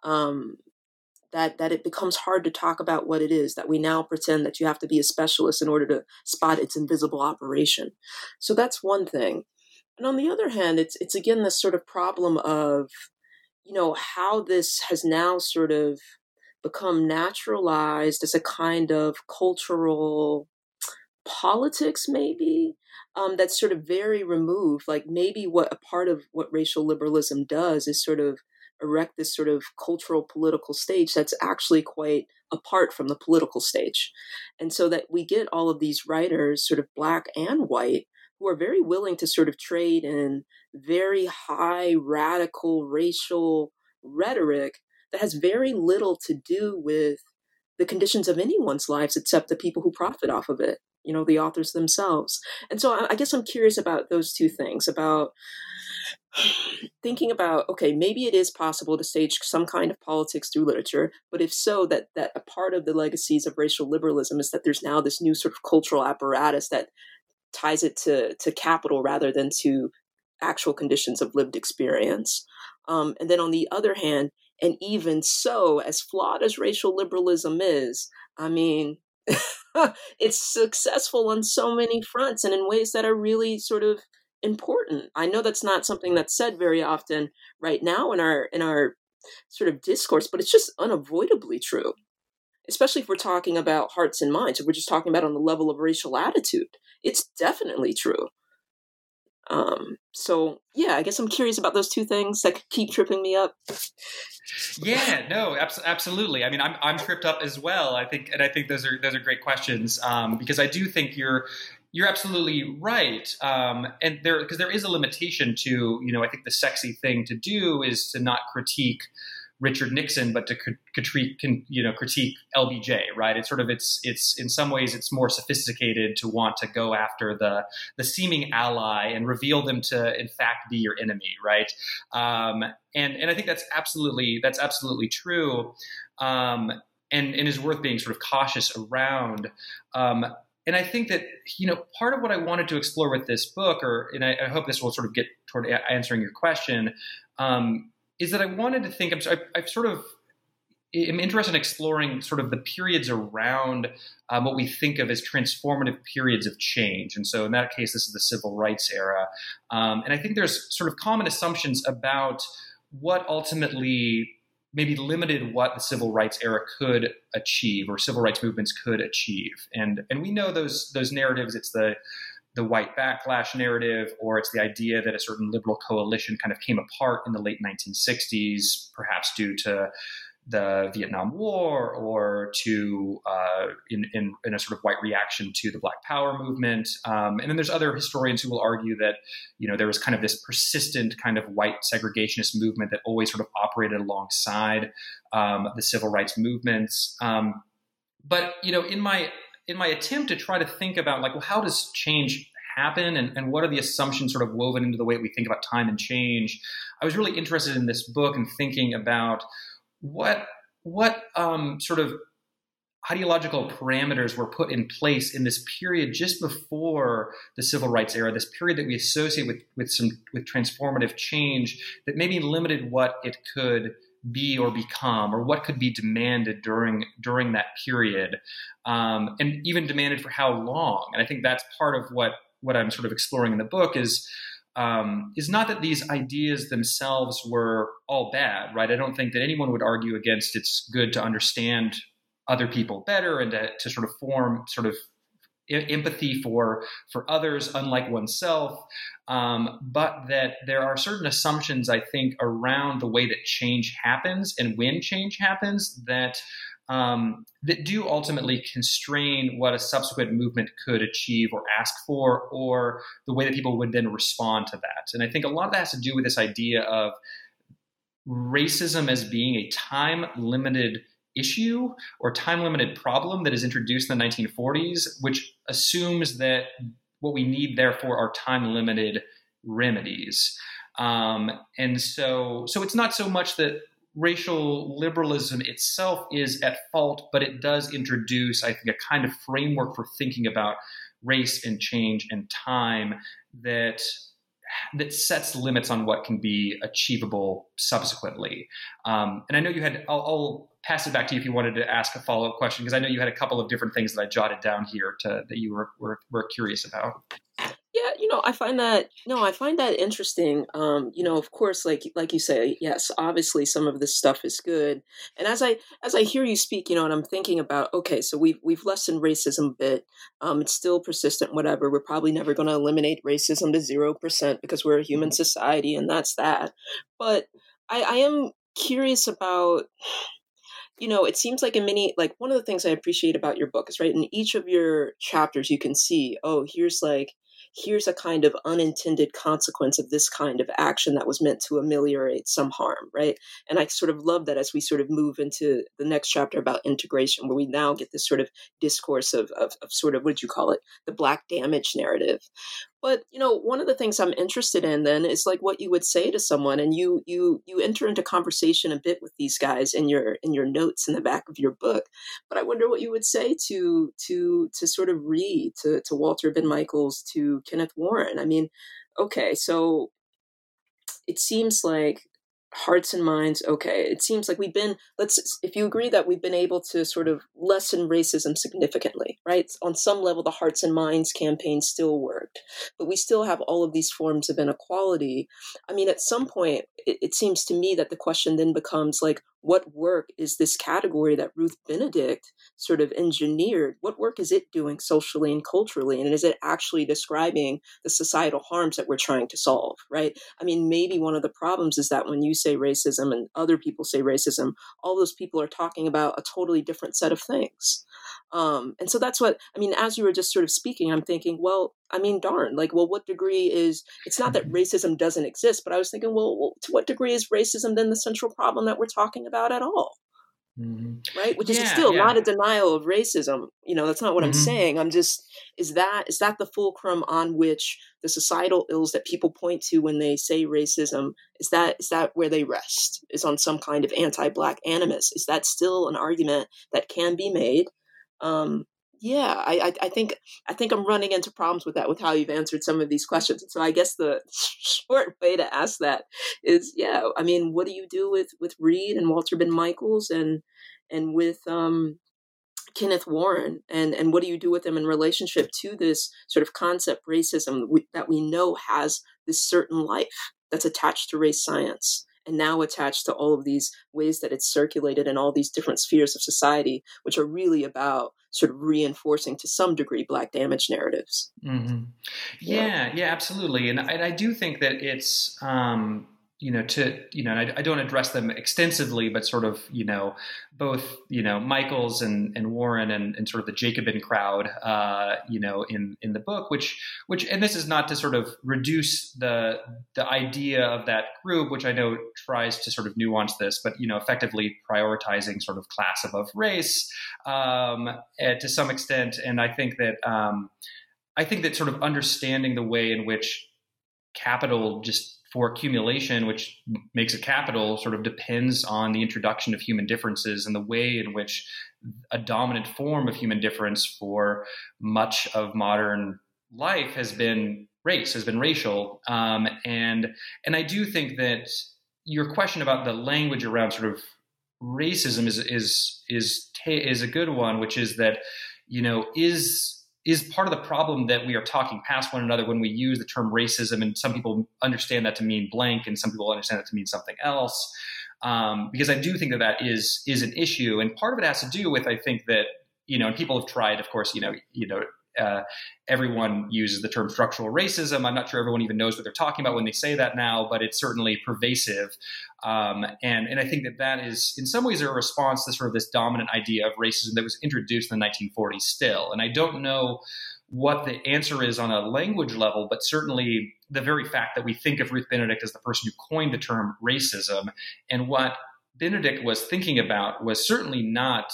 that it becomes hard to talk about what it is, that we now pretend that you have to be a specialist in order to spot its invisible operation. So that's one thing. And on the other hand, it's again this sort of problem of, how this has now sort of become naturalized as a kind of cultural politics, maybe, that's sort of very removed. Like maybe what a part of what racial liberalism does is sort of erect this sort of cultural political stage that's actually quite apart from the political stage. And so that we get all of these writers, sort of Black and white, who are very willing to sort of trade in very high radical racial rhetoric that has very little to do with the conditions of anyone's lives except the people who profit off of it, the authors themselves. And so I guess I'm curious about those two things, about thinking about, okay, maybe it is possible to stage some kind of politics through literature, but if so, that a part of the legacies of racial liberalism is that there's now this new sort of cultural apparatus that ties it to capital rather than to actual conditions of lived experience. And then on the other hand, and even so, as flawed as racial liberalism is, I mean, it's successful on so many fronts and in ways that are really sort of important. I know that's not something that's said very often right now in our sort of discourse, but it's just unavoidably true, especially if we're talking about hearts and minds. If we're just talking about on the level of racial attitude, it's definitely true. So yeah, I guess I'm curious about those two things that keep tripping me up. Yeah, no, absolutely. I mean, I'm tripped up as well. I think those are great questions, because I do think you're absolutely right. And because there is a limitation to, I think the sexy thing to do is to not critique Richard Nixon, but to critique LBJ, right? It's in some ways it's more sophisticated to want to go after the seeming ally and reveal them to in fact be your enemy, right? And I think that's absolutely true, and is worth being sort of cautious around. And I think that, part of what I wanted to explore with this book, and I hope this will sort of get toward answering your question, is that I wanted to think, I'm interested in exploring sort of the periods around what we think of as transformative periods of change. And so in that case, this is the civil rights era. And I think there's sort of common assumptions about what ultimately maybe limited what the civil rights era could achieve, or civil rights movements could achieve. And we know those narratives. It's the white backlash narrative, or it's the idea that a certain liberal coalition kind of came apart in the late 1960s, perhaps due to the Vietnam War, or to in a sort of white reaction to the Black Power movement. And then there's other historians who will argue that there was kind of this persistent kind of white segregationist movement that always sort of operated alongside the civil rights movements. But in my attempt to try to think about how does change happen, and what are the assumptions sort of woven into the way we think about time and change, I was really interested in this book and thinking about what sort of ideological parameters were put in place in this period just before the civil rights era, this period that we associate with transformative change, that maybe limited what it could be or become, or what could be demanded during that period, and even demanded for how long. And I think that's part of what I'm sort of exploring in the book is not that these ideas themselves were all bad, right? I don't think that anyone would argue against it's good to understand other people better and to sort of form sort of empathy for others unlike oneself, but that there are certain assumptions, I think, around the way that change happens and when change happens that do ultimately constrain what a subsequent movement could achieve or ask for, or the way that people would then respond to that. And I think a lot of that has to do with this idea of racism as being a time-limited issue or time-limited problem that is introduced in the 1940s, which assumes that what we need, therefore, are time-limited remedies. And so it's not so much that racial liberalism itself is at fault, but it does introduce, I think, a kind of framework for thinking about race and change and time that sets limits on what can be achievable subsequently. And I know you had, I'll pass it back to you if you wanted to ask a follow-up question, because I know you had a couple of different things that I jotted down here that you were curious about. Yeah, I find that interesting. Of course, like you say, yes, obviously some of this stuff is good. And as I hear you speak, and I'm thinking about, okay, so we've lessened racism a bit. It's still persistent, whatever. We're probably never going to eliminate racism to 0% because we're a human society, and that's that. But I am curious about, it seems like one of the things I appreciate about your book is, right, in each of your chapters, you can see, here's a kind of unintended consequence of this kind of action that was meant to ameliorate some harm, right? And I sort of love that as we sort of move into the next chapter about integration, where we now get this sort of discourse of sort of, what did you call it? The Black damage narrative. But, one of the things I'm interested in then is like what you would say to someone, and you enter into conversation a bit with these guys in your notes in the back of your book. But I wonder what you would say to sort of Reed, to Walter Ben Michaels, to Kenneth Warren. I mean, okay, so it seems like hearts and minds, okay, it seems like if you agree that we've been able to sort of lessen racism significantly, right? On some level, the Hearts and Minds campaign still worked, but we still have all of these forms of inequality. I mean, at some point, it seems to me that the question then becomes like, what work is this category that Ruth Benedict sort of engineered? What work is it doing socially and culturally? And is it actually describing the societal harms that we're trying to solve, right? I mean, maybe one of the problems is that when you say racism and other people say racism, all those people are talking about a totally different set of things. And so that's what, I mean, as you were just sort of speaking, I'm thinking, well, I mean, darn, what degree it's not that racism doesn't exist, but I was thinking, well, to what degree is racism then the central problem that we're talking about at all? Mm-hmm. Right? Which is still not a denial of racism. That's not what I'm saying. I'm just, is that the fulcrum on which the societal ills that people point to when they say racism, is that where they rest? Is on some kind of anti-Black animus? Is that still an argument that can be made? I think I'm running into problems with that, with how you've answered some of these questions. And so I guess the short way to ask that is, I mean, what do you do with Reed and Walter Ben Michaels and with Kenneth Warren, and what do you do with them in relationship to this sort of concept racism that we know has this certain life that's attached to race science, and now attached to all of these ways that it's circulated in all these different spheres of society, which are really about sort of reinforcing to some degree Black damage narratives. Mm-hmm. Yeah, absolutely. And I do think that it's, I don't address them extensively, but sort of, both, Michaels and Warren and sort of the Jacobin crowd, in the book, which, and this is not to sort of reduce the idea of that group, which I know tries to sort of nuance this, but, effectively prioritizing sort of class above race, to some extent. And I think that sort of understanding the way in which capital just for accumulation, which makes it capital, sort of depends on the introduction of human differences and the way in which a dominant form of human difference for much of modern life has been race, has been racial. And I do think that your question about the language around sort of racism is a good one, which is that, is part of the problem that we are talking past one another when we use the term racism, and some people understand that to mean blank and some people understand that to mean something else. Because I do think that is an issue, and part of it has to do with, I think that, and people have tried, of course, everyone uses the term structural racism. I'm not sure everyone even knows what they're talking about when they say that now, but it's certainly pervasive. And I think that is in some ways a response to sort of this dominant idea of racism that was introduced in the 1940s still. And I don't know what the answer is on a language level, but certainly the very fact that we think of Ruth Benedict as the person who coined the term racism, and what Benedict was thinking about was certainly not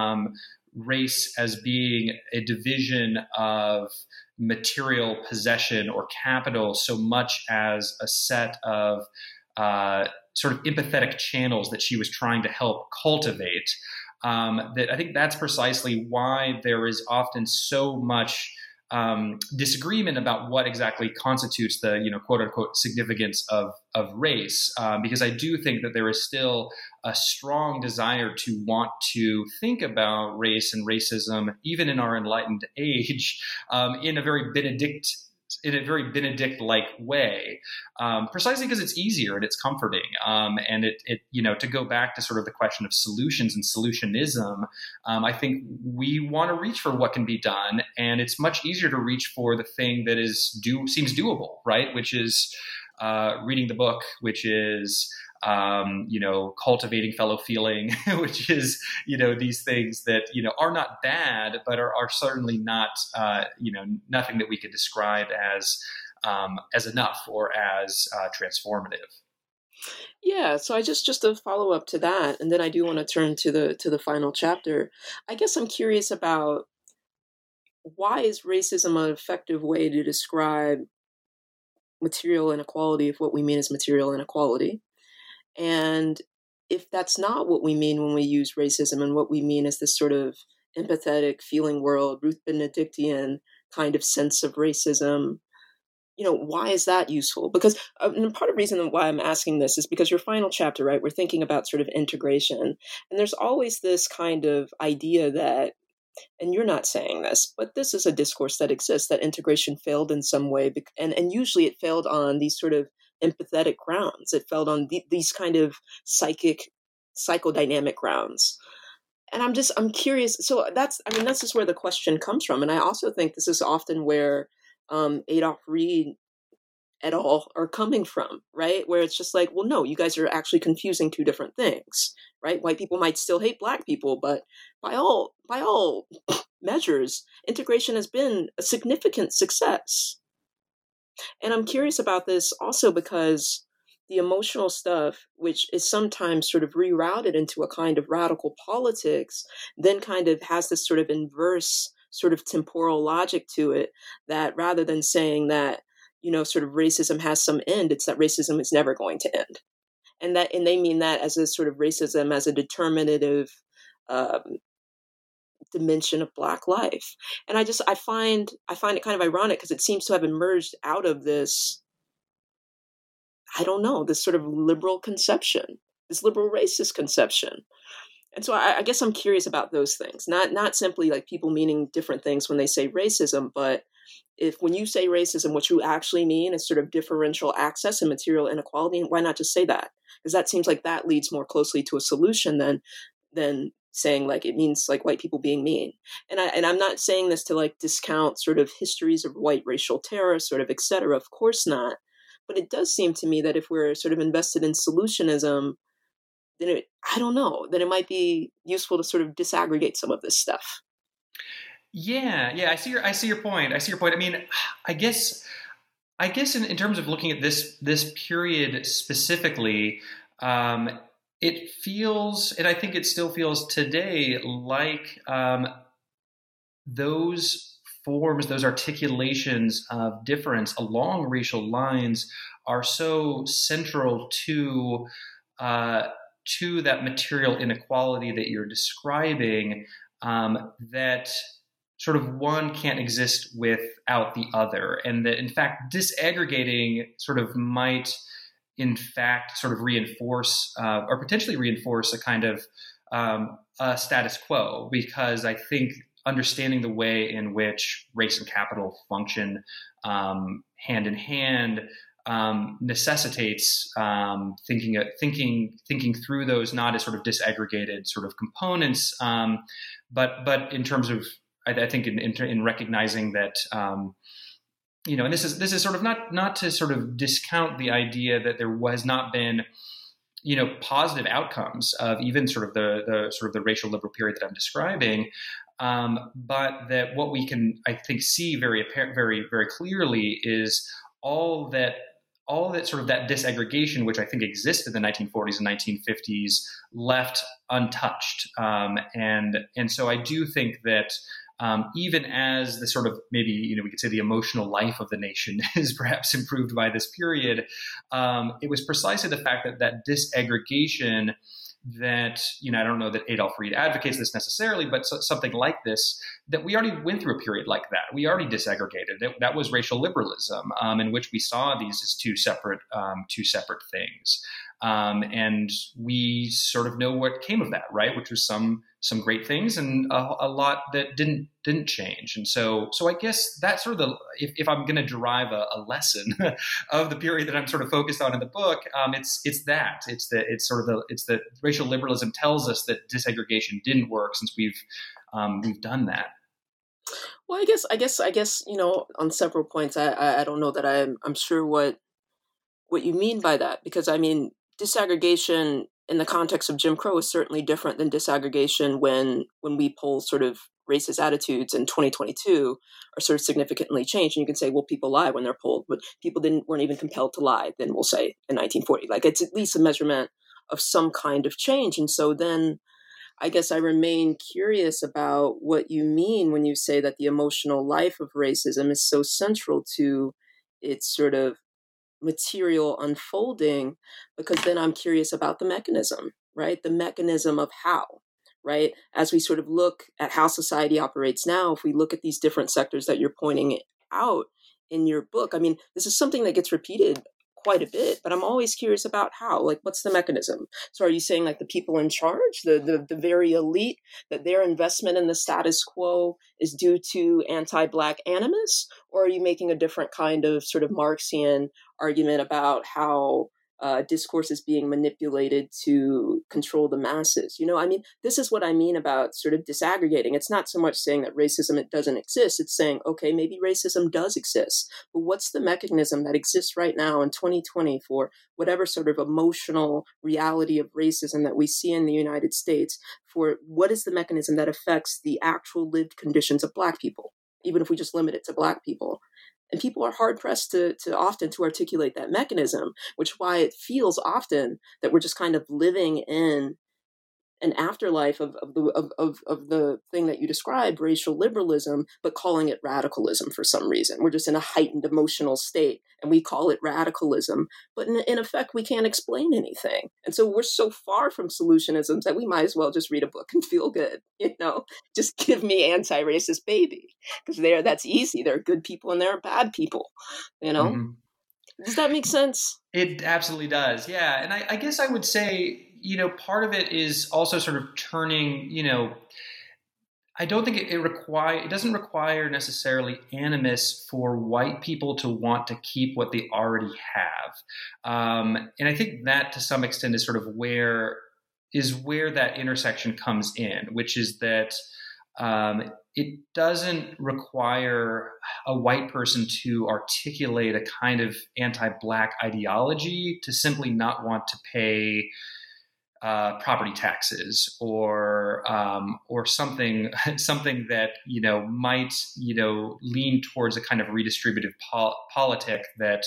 race as being a division of material possession or capital so much as a set of sort of empathetic channels that she was trying to help cultivate. That I think that's precisely why there is often so much disagreement about what exactly constitutes the, quote unquote significance of race, because I do think that there is still a strong desire to want to think about race and racism, even in our enlightened age, in a very Benedict-like way, precisely because it's easier and it's comforting. And it to go back to sort of the question of solutions and solutionism, I think we want to reach for what can be done, and it's much easier to reach for the thing that seems doable, right? Which is reading the book, which is cultivating fellow feeling, which is, these things that, are not bad, but are certainly not, nothing that we could describe as enough or as transformative. Yeah, so I just to follow up to that, and then I do want to turn to the final chapter. I guess I'm curious about, why is racism an effective way to describe material inequality if what we mean is material inequality? And if that's not what we mean when we use racism, and what we mean is this sort of empathetic feeling world, Ruth Benedictian kind of sense of racism, why is that useful? Because and part of the reason why I'm asking this is because your final chapter, right, we're thinking about sort of integration. And there's always this kind of idea that, and you're not saying this, but this is a discourse that exists, that integration failed in some way. And usually it failed on these sort of empathetic grounds. It failed on these kind of psychodynamic grounds. And I'm curious. So that's just where the question comes from. And I also think this is often where Adolph Reed et al. Are coming from, right? Where it's just like, well, no, you guys are actually confusing two different things, right? White people might still hate Black people, but by all measures, integration has been a significant success. And I'm curious about this also because the emotional stuff, which is sometimes sort of rerouted into a kind of radical politics, then kind of has this sort of inverse sort of temporal logic to it, that rather than saying that, sort of racism has some end, it's that racism is never going to end. And they mean that as a sort of racism as a determinative dimension of Black life. And I find it kind of ironic because it seems to have emerged out of this, I don't know, this sort of liberal conception, this liberal racist conception. And so I guess I'm curious about those things, not simply like people meaning different things when they say racism, but when you say racism, what you actually mean is sort of differential access and material inequality. And why not just say that? Because that seems like that leads more closely to a solution than saying like it means like white people being mean. And I'm not saying this to like discount sort of histories of white racial terror, sort of, et cetera. Of course not. But it does seem to me that if we're sort of invested in solutionism, then it might be useful to sort of disaggregate some of this stuff. Yeah. I see your point. I mean, I guess in terms of looking at this period specifically, it feels, and I think it still feels today, like those forms, those articulations of difference along racial lines are so central to that material inequality that you're describing, that sort of one can't exist without the other. And that, in fact, disaggregating sort of might, in fact, sort of reinforce or potentially reinforce a kind of a status quo, because I think understanding the way in which race and capital function hand in hand necessitates thinking through those not as sort of disaggregated sort of components, but in terms of, I think in recognizing that and this is sort of not to sort of discount the idea that there has not been positive outcomes of even sort of the racial liberal period that I'm describing, but that what we can, I think, see very very clearly is all that sort of that disaggregation, which I think existed in the 1940s and 1950s, left untouched. And so I do think that even as the sort of, maybe, we could say the emotional life of the nation is perhaps improved by this period, it was precisely the fact that disaggregation that, I don't know that Adolf Reed advocates this necessarily, but something like this, that we already went through a period like that. We already disaggregated. That was racial liberalism, in which we saw these as two separate things. And we sort of know what came of that, right? Which was some great things and a lot that didn't change. And so I guess that's sort of if I'm going to derive a lesson of the period that I'm sort of focused on in the book, it's that racial liberalism tells us that disaggregation didn't work since we've done that. Well, I guess on several points, I don't know that I'm sure what you mean by that, because I mean, disaggregation in the context of Jim Crow is certainly different than disaggregation when we poll sort of racist attitudes in 2022 are sort of significantly changed. And you can say, well, people lie when they're polled, but people weren't even compelled to lie, then we'll say, in 1940. Like, it's at least a measurement of some kind of change. And so then I guess I remain curious about what you mean when you say that the emotional life of racism is so central to its sort of material unfolding, because then I'm curious about the mechanism, right? The mechanism of how, right? As we sort of look at how society operates now, if we look at these different sectors that you're pointing out in your book, I mean, this is something that gets repeated quite a bit, but I'm always curious about how, like, what's the mechanism? So are you saying like the people in charge, the very elite, that their investment in the status quo is due to anti-Black animus? Or are you making a different kind of sort of Marxian argument about how discourse is being manipulated to control the masses? I mean, this is what I mean about sort of disaggregating. It's not so much saying that racism, it doesn't exist. It's saying, okay, maybe racism does exist, but what's the mechanism that exists right now in 2020 for whatever sort of emotional reality of racism that we see in the United States? For what is the mechanism that affects the actual lived conditions of Black people, even if we just limit it to Black people? And people are hard pressed to often to articulate that mechanism, which is why it feels often that we're just kind of living in an afterlife of the thing that you described, racial liberalism, but calling it radicalism for some reason. We're just in a heightened emotional state and we call it radicalism, but in effect, we can't explain anything. And so we're so far from solutionism that we might as well just read a book and feel good, just give me anti-racist baby, because that's easy. There are good people and there are bad people, Mm-hmm. Does that make sense? It absolutely does. Yeah. And I guess I would say, part of it is also sort of turning, I don't think it doesn't require necessarily animus for white people to want to keep what they already have. And I think that to some extent is sort of where that intersection comes in, which is that it doesn't require a white person to articulate a kind of anti-Black ideology to simply not want to pay property taxes or something that might lean towards a kind of redistributive politic that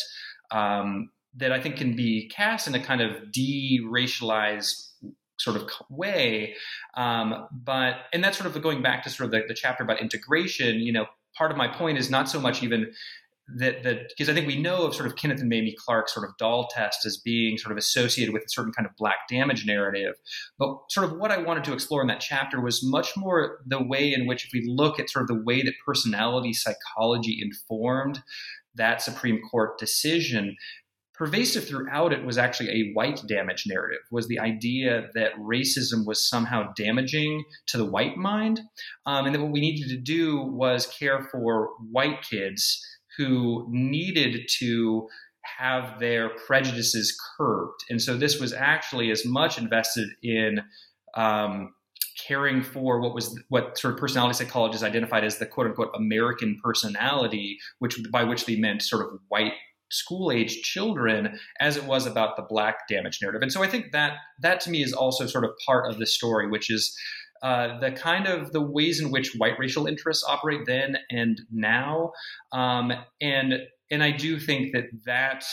I think can be cast in a kind of de-racialized sort of way, and that's sort of going back to sort of the chapter about integration. part of my point is not so much even that because I think we know of sort of Kenneth and Mamie Clark's sort of doll test as being sort of associated with a certain kind of Black damage narrative. But sort of what I wanted to explore in that chapter was much more the way in which, if we look at sort of the way that personality psychology informed that Supreme Court decision, pervasive throughout it was actually a white damage narrative, was the idea that racism was somehow damaging to the white mind, and that what we needed to do was care for white kids who needed to have their prejudices curbed. And so this was actually as much invested in caring for what sort of personality psychologists identified as the quote unquote American personality, by which they meant sort of white school-age children, as it was about the Black damage narrative. And so I think that to me is also sort of part of the story, which is the ways in which white racial interests operate then and now, and I do think that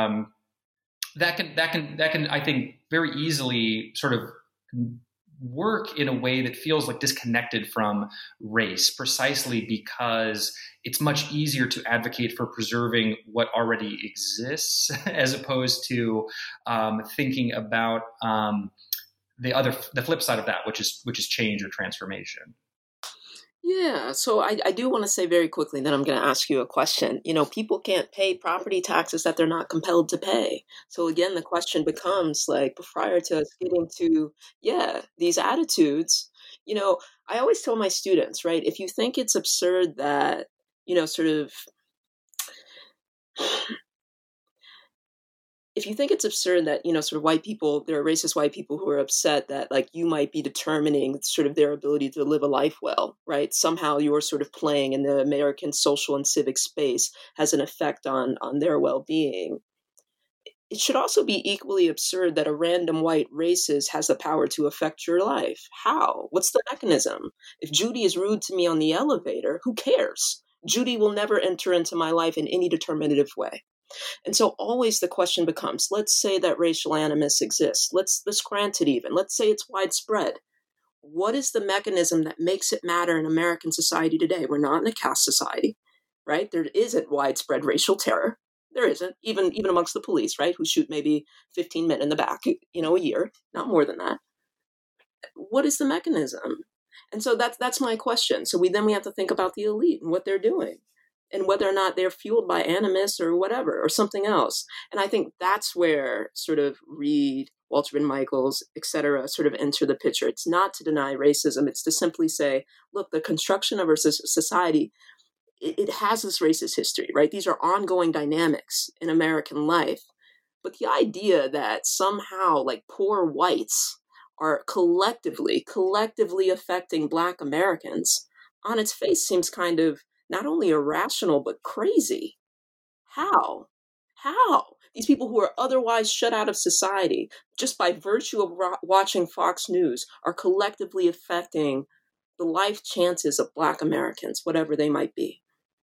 can I think very easily sort of work in a way that feels like disconnected from race, precisely because it's much easier to advocate for preserving what already exists as opposed to thinking about the flip side of that, which is change or transformation. Yeah, so I do want to say very quickly that I'm going to ask you a question. People can't pay property taxes that they're not compelled to pay. So again, the question becomes, like, prior to us getting to, these attitudes, I always tell my students, right, if you think it's absurd that, if you think it's absurd that, sort of white people, there are racist white people who are upset that, like, you might be determining sort of their ability to live a life well, right? Somehow you're sort of playing in the American social and civic space has an effect on their well-being. It should also be equally absurd that a random white racist has the power to affect your life. How? What's the mechanism? If Judy is rude to me on the elevator, who cares? Judy will never enter into my life in any determinative way. And so always the question becomes, let's say that racial animus exists. Let's grant it even. Let's say it's widespread. What is the mechanism that makes it matter in American society today? We're not in a caste society, right? There isn't widespread racial terror. There isn't, even amongst the police, right, who shoot maybe 15 men in the back, a year, not more than that. What is the mechanism? And so that's my question. So we have to think about the elite and what they're doing, and whether or not they're fueled by animus or whatever, or something else. And I think that's where sort of Reed, Walter Van Michels, et cetera, sort of enter the picture. It's not to deny racism. It's to simply say, look, the construction of our society, it has this racist history, right? These are ongoing dynamics in American life. But the idea that somehow, like, poor whites are collectively affecting Black Americans, on its face seems kind of not only irrational, but crazy. How? These people who are otherwise shut out of society, just by virtue of watching Fox News, are collectively affecting the life chances of Black Americans, whatever they might be.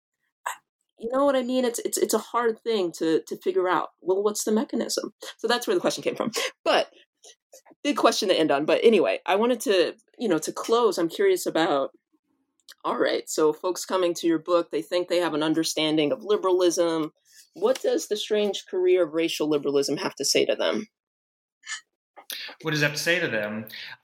You know what I mean? It's a hard thing to figure out. Well, what's the mechanism? So that's where the question came from. But big question to end on. But anyway, I wanted to, to close, I'm curious about, all right, so folks coming to your book, they think they have an understanding of liberalism. What does the strange career of racial liberalism have to say to them? What does it have to say to them?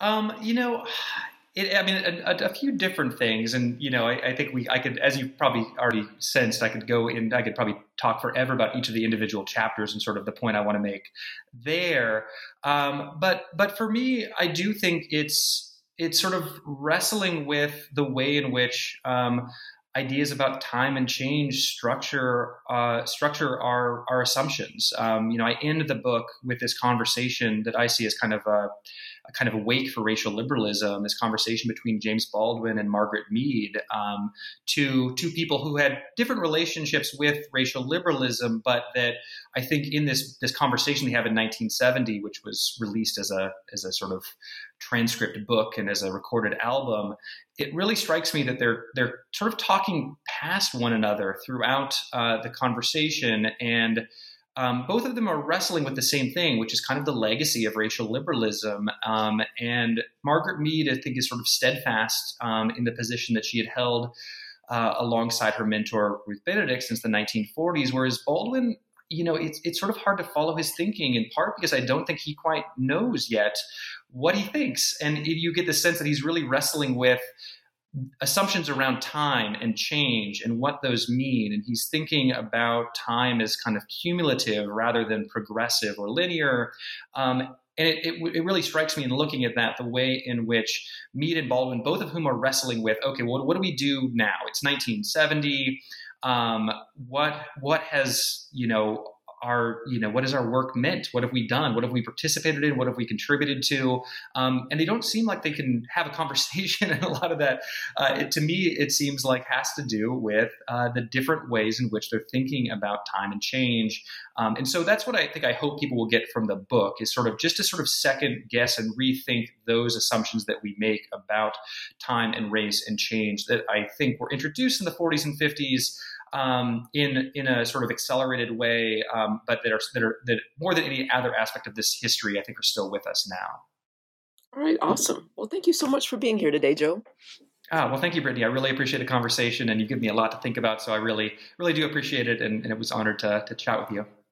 A few different things. And, I think I could, as you've probably already sensed, I could probably talk forever about each of the individual chapters and sort of the point I want to make there. But for me, I do think it's sort of wrestling with the way in which ideas about time and change structure our assumptions. I end the book with this conversation that I see as kind of a wake for racial liberalism, this conversation between James Baldwin and Margaret Mead, two people who had different relationships with racial liberalism, but that I think in this conversation they have in 1970, which was released as a sort of transcript book and as a recorded album, it really strikes me that they're sort of talking past one another throughout the conversation, and both of them are wrestling with the same thing, which is kind of the legacy of racial liberalism. And Margaret Mead, I think, is sort of steadfast in the position that she had held alongside her mentor, Ruth Benedict, since the 1940s, whereas Baldwin, it's sort of hard to follow his thinking, in part because I don't think he quite knows yet what he thinks. And you get the sense that he's really wrestling with assumptions around time and change and what those mean. And he's thinking about time as kind of cumulative rather than progressive or linear. And it really strikes me in looking at that, the way in which Mead and Baldwin, both of whom are wrestling with, okay, well, what do we do now? It's 1970. What has, what has our work meant? What have we done? What have we participated in? What have we contributed to? And they don't seem like they can have a conversation. And a lot of that, to me, it seems like has to do with the different ways in which they're thinking about time and change. And so that's what I hope people will get from the book, is sort of just to sort of second guess and rethink those assumptions that we make about time and race and change that I think were introduced in the 40s and 50s. In a sort of accelerated way, but that more than any other aspect of this history, I think, are still with us now. All right, awesome. Well, thank you so much for being here today, Joe. Well, thank you, Brittany. I really appreciate the conversation, and you give me a lot to think about, so I really, really do appreciate it, and it was honored to chat with you.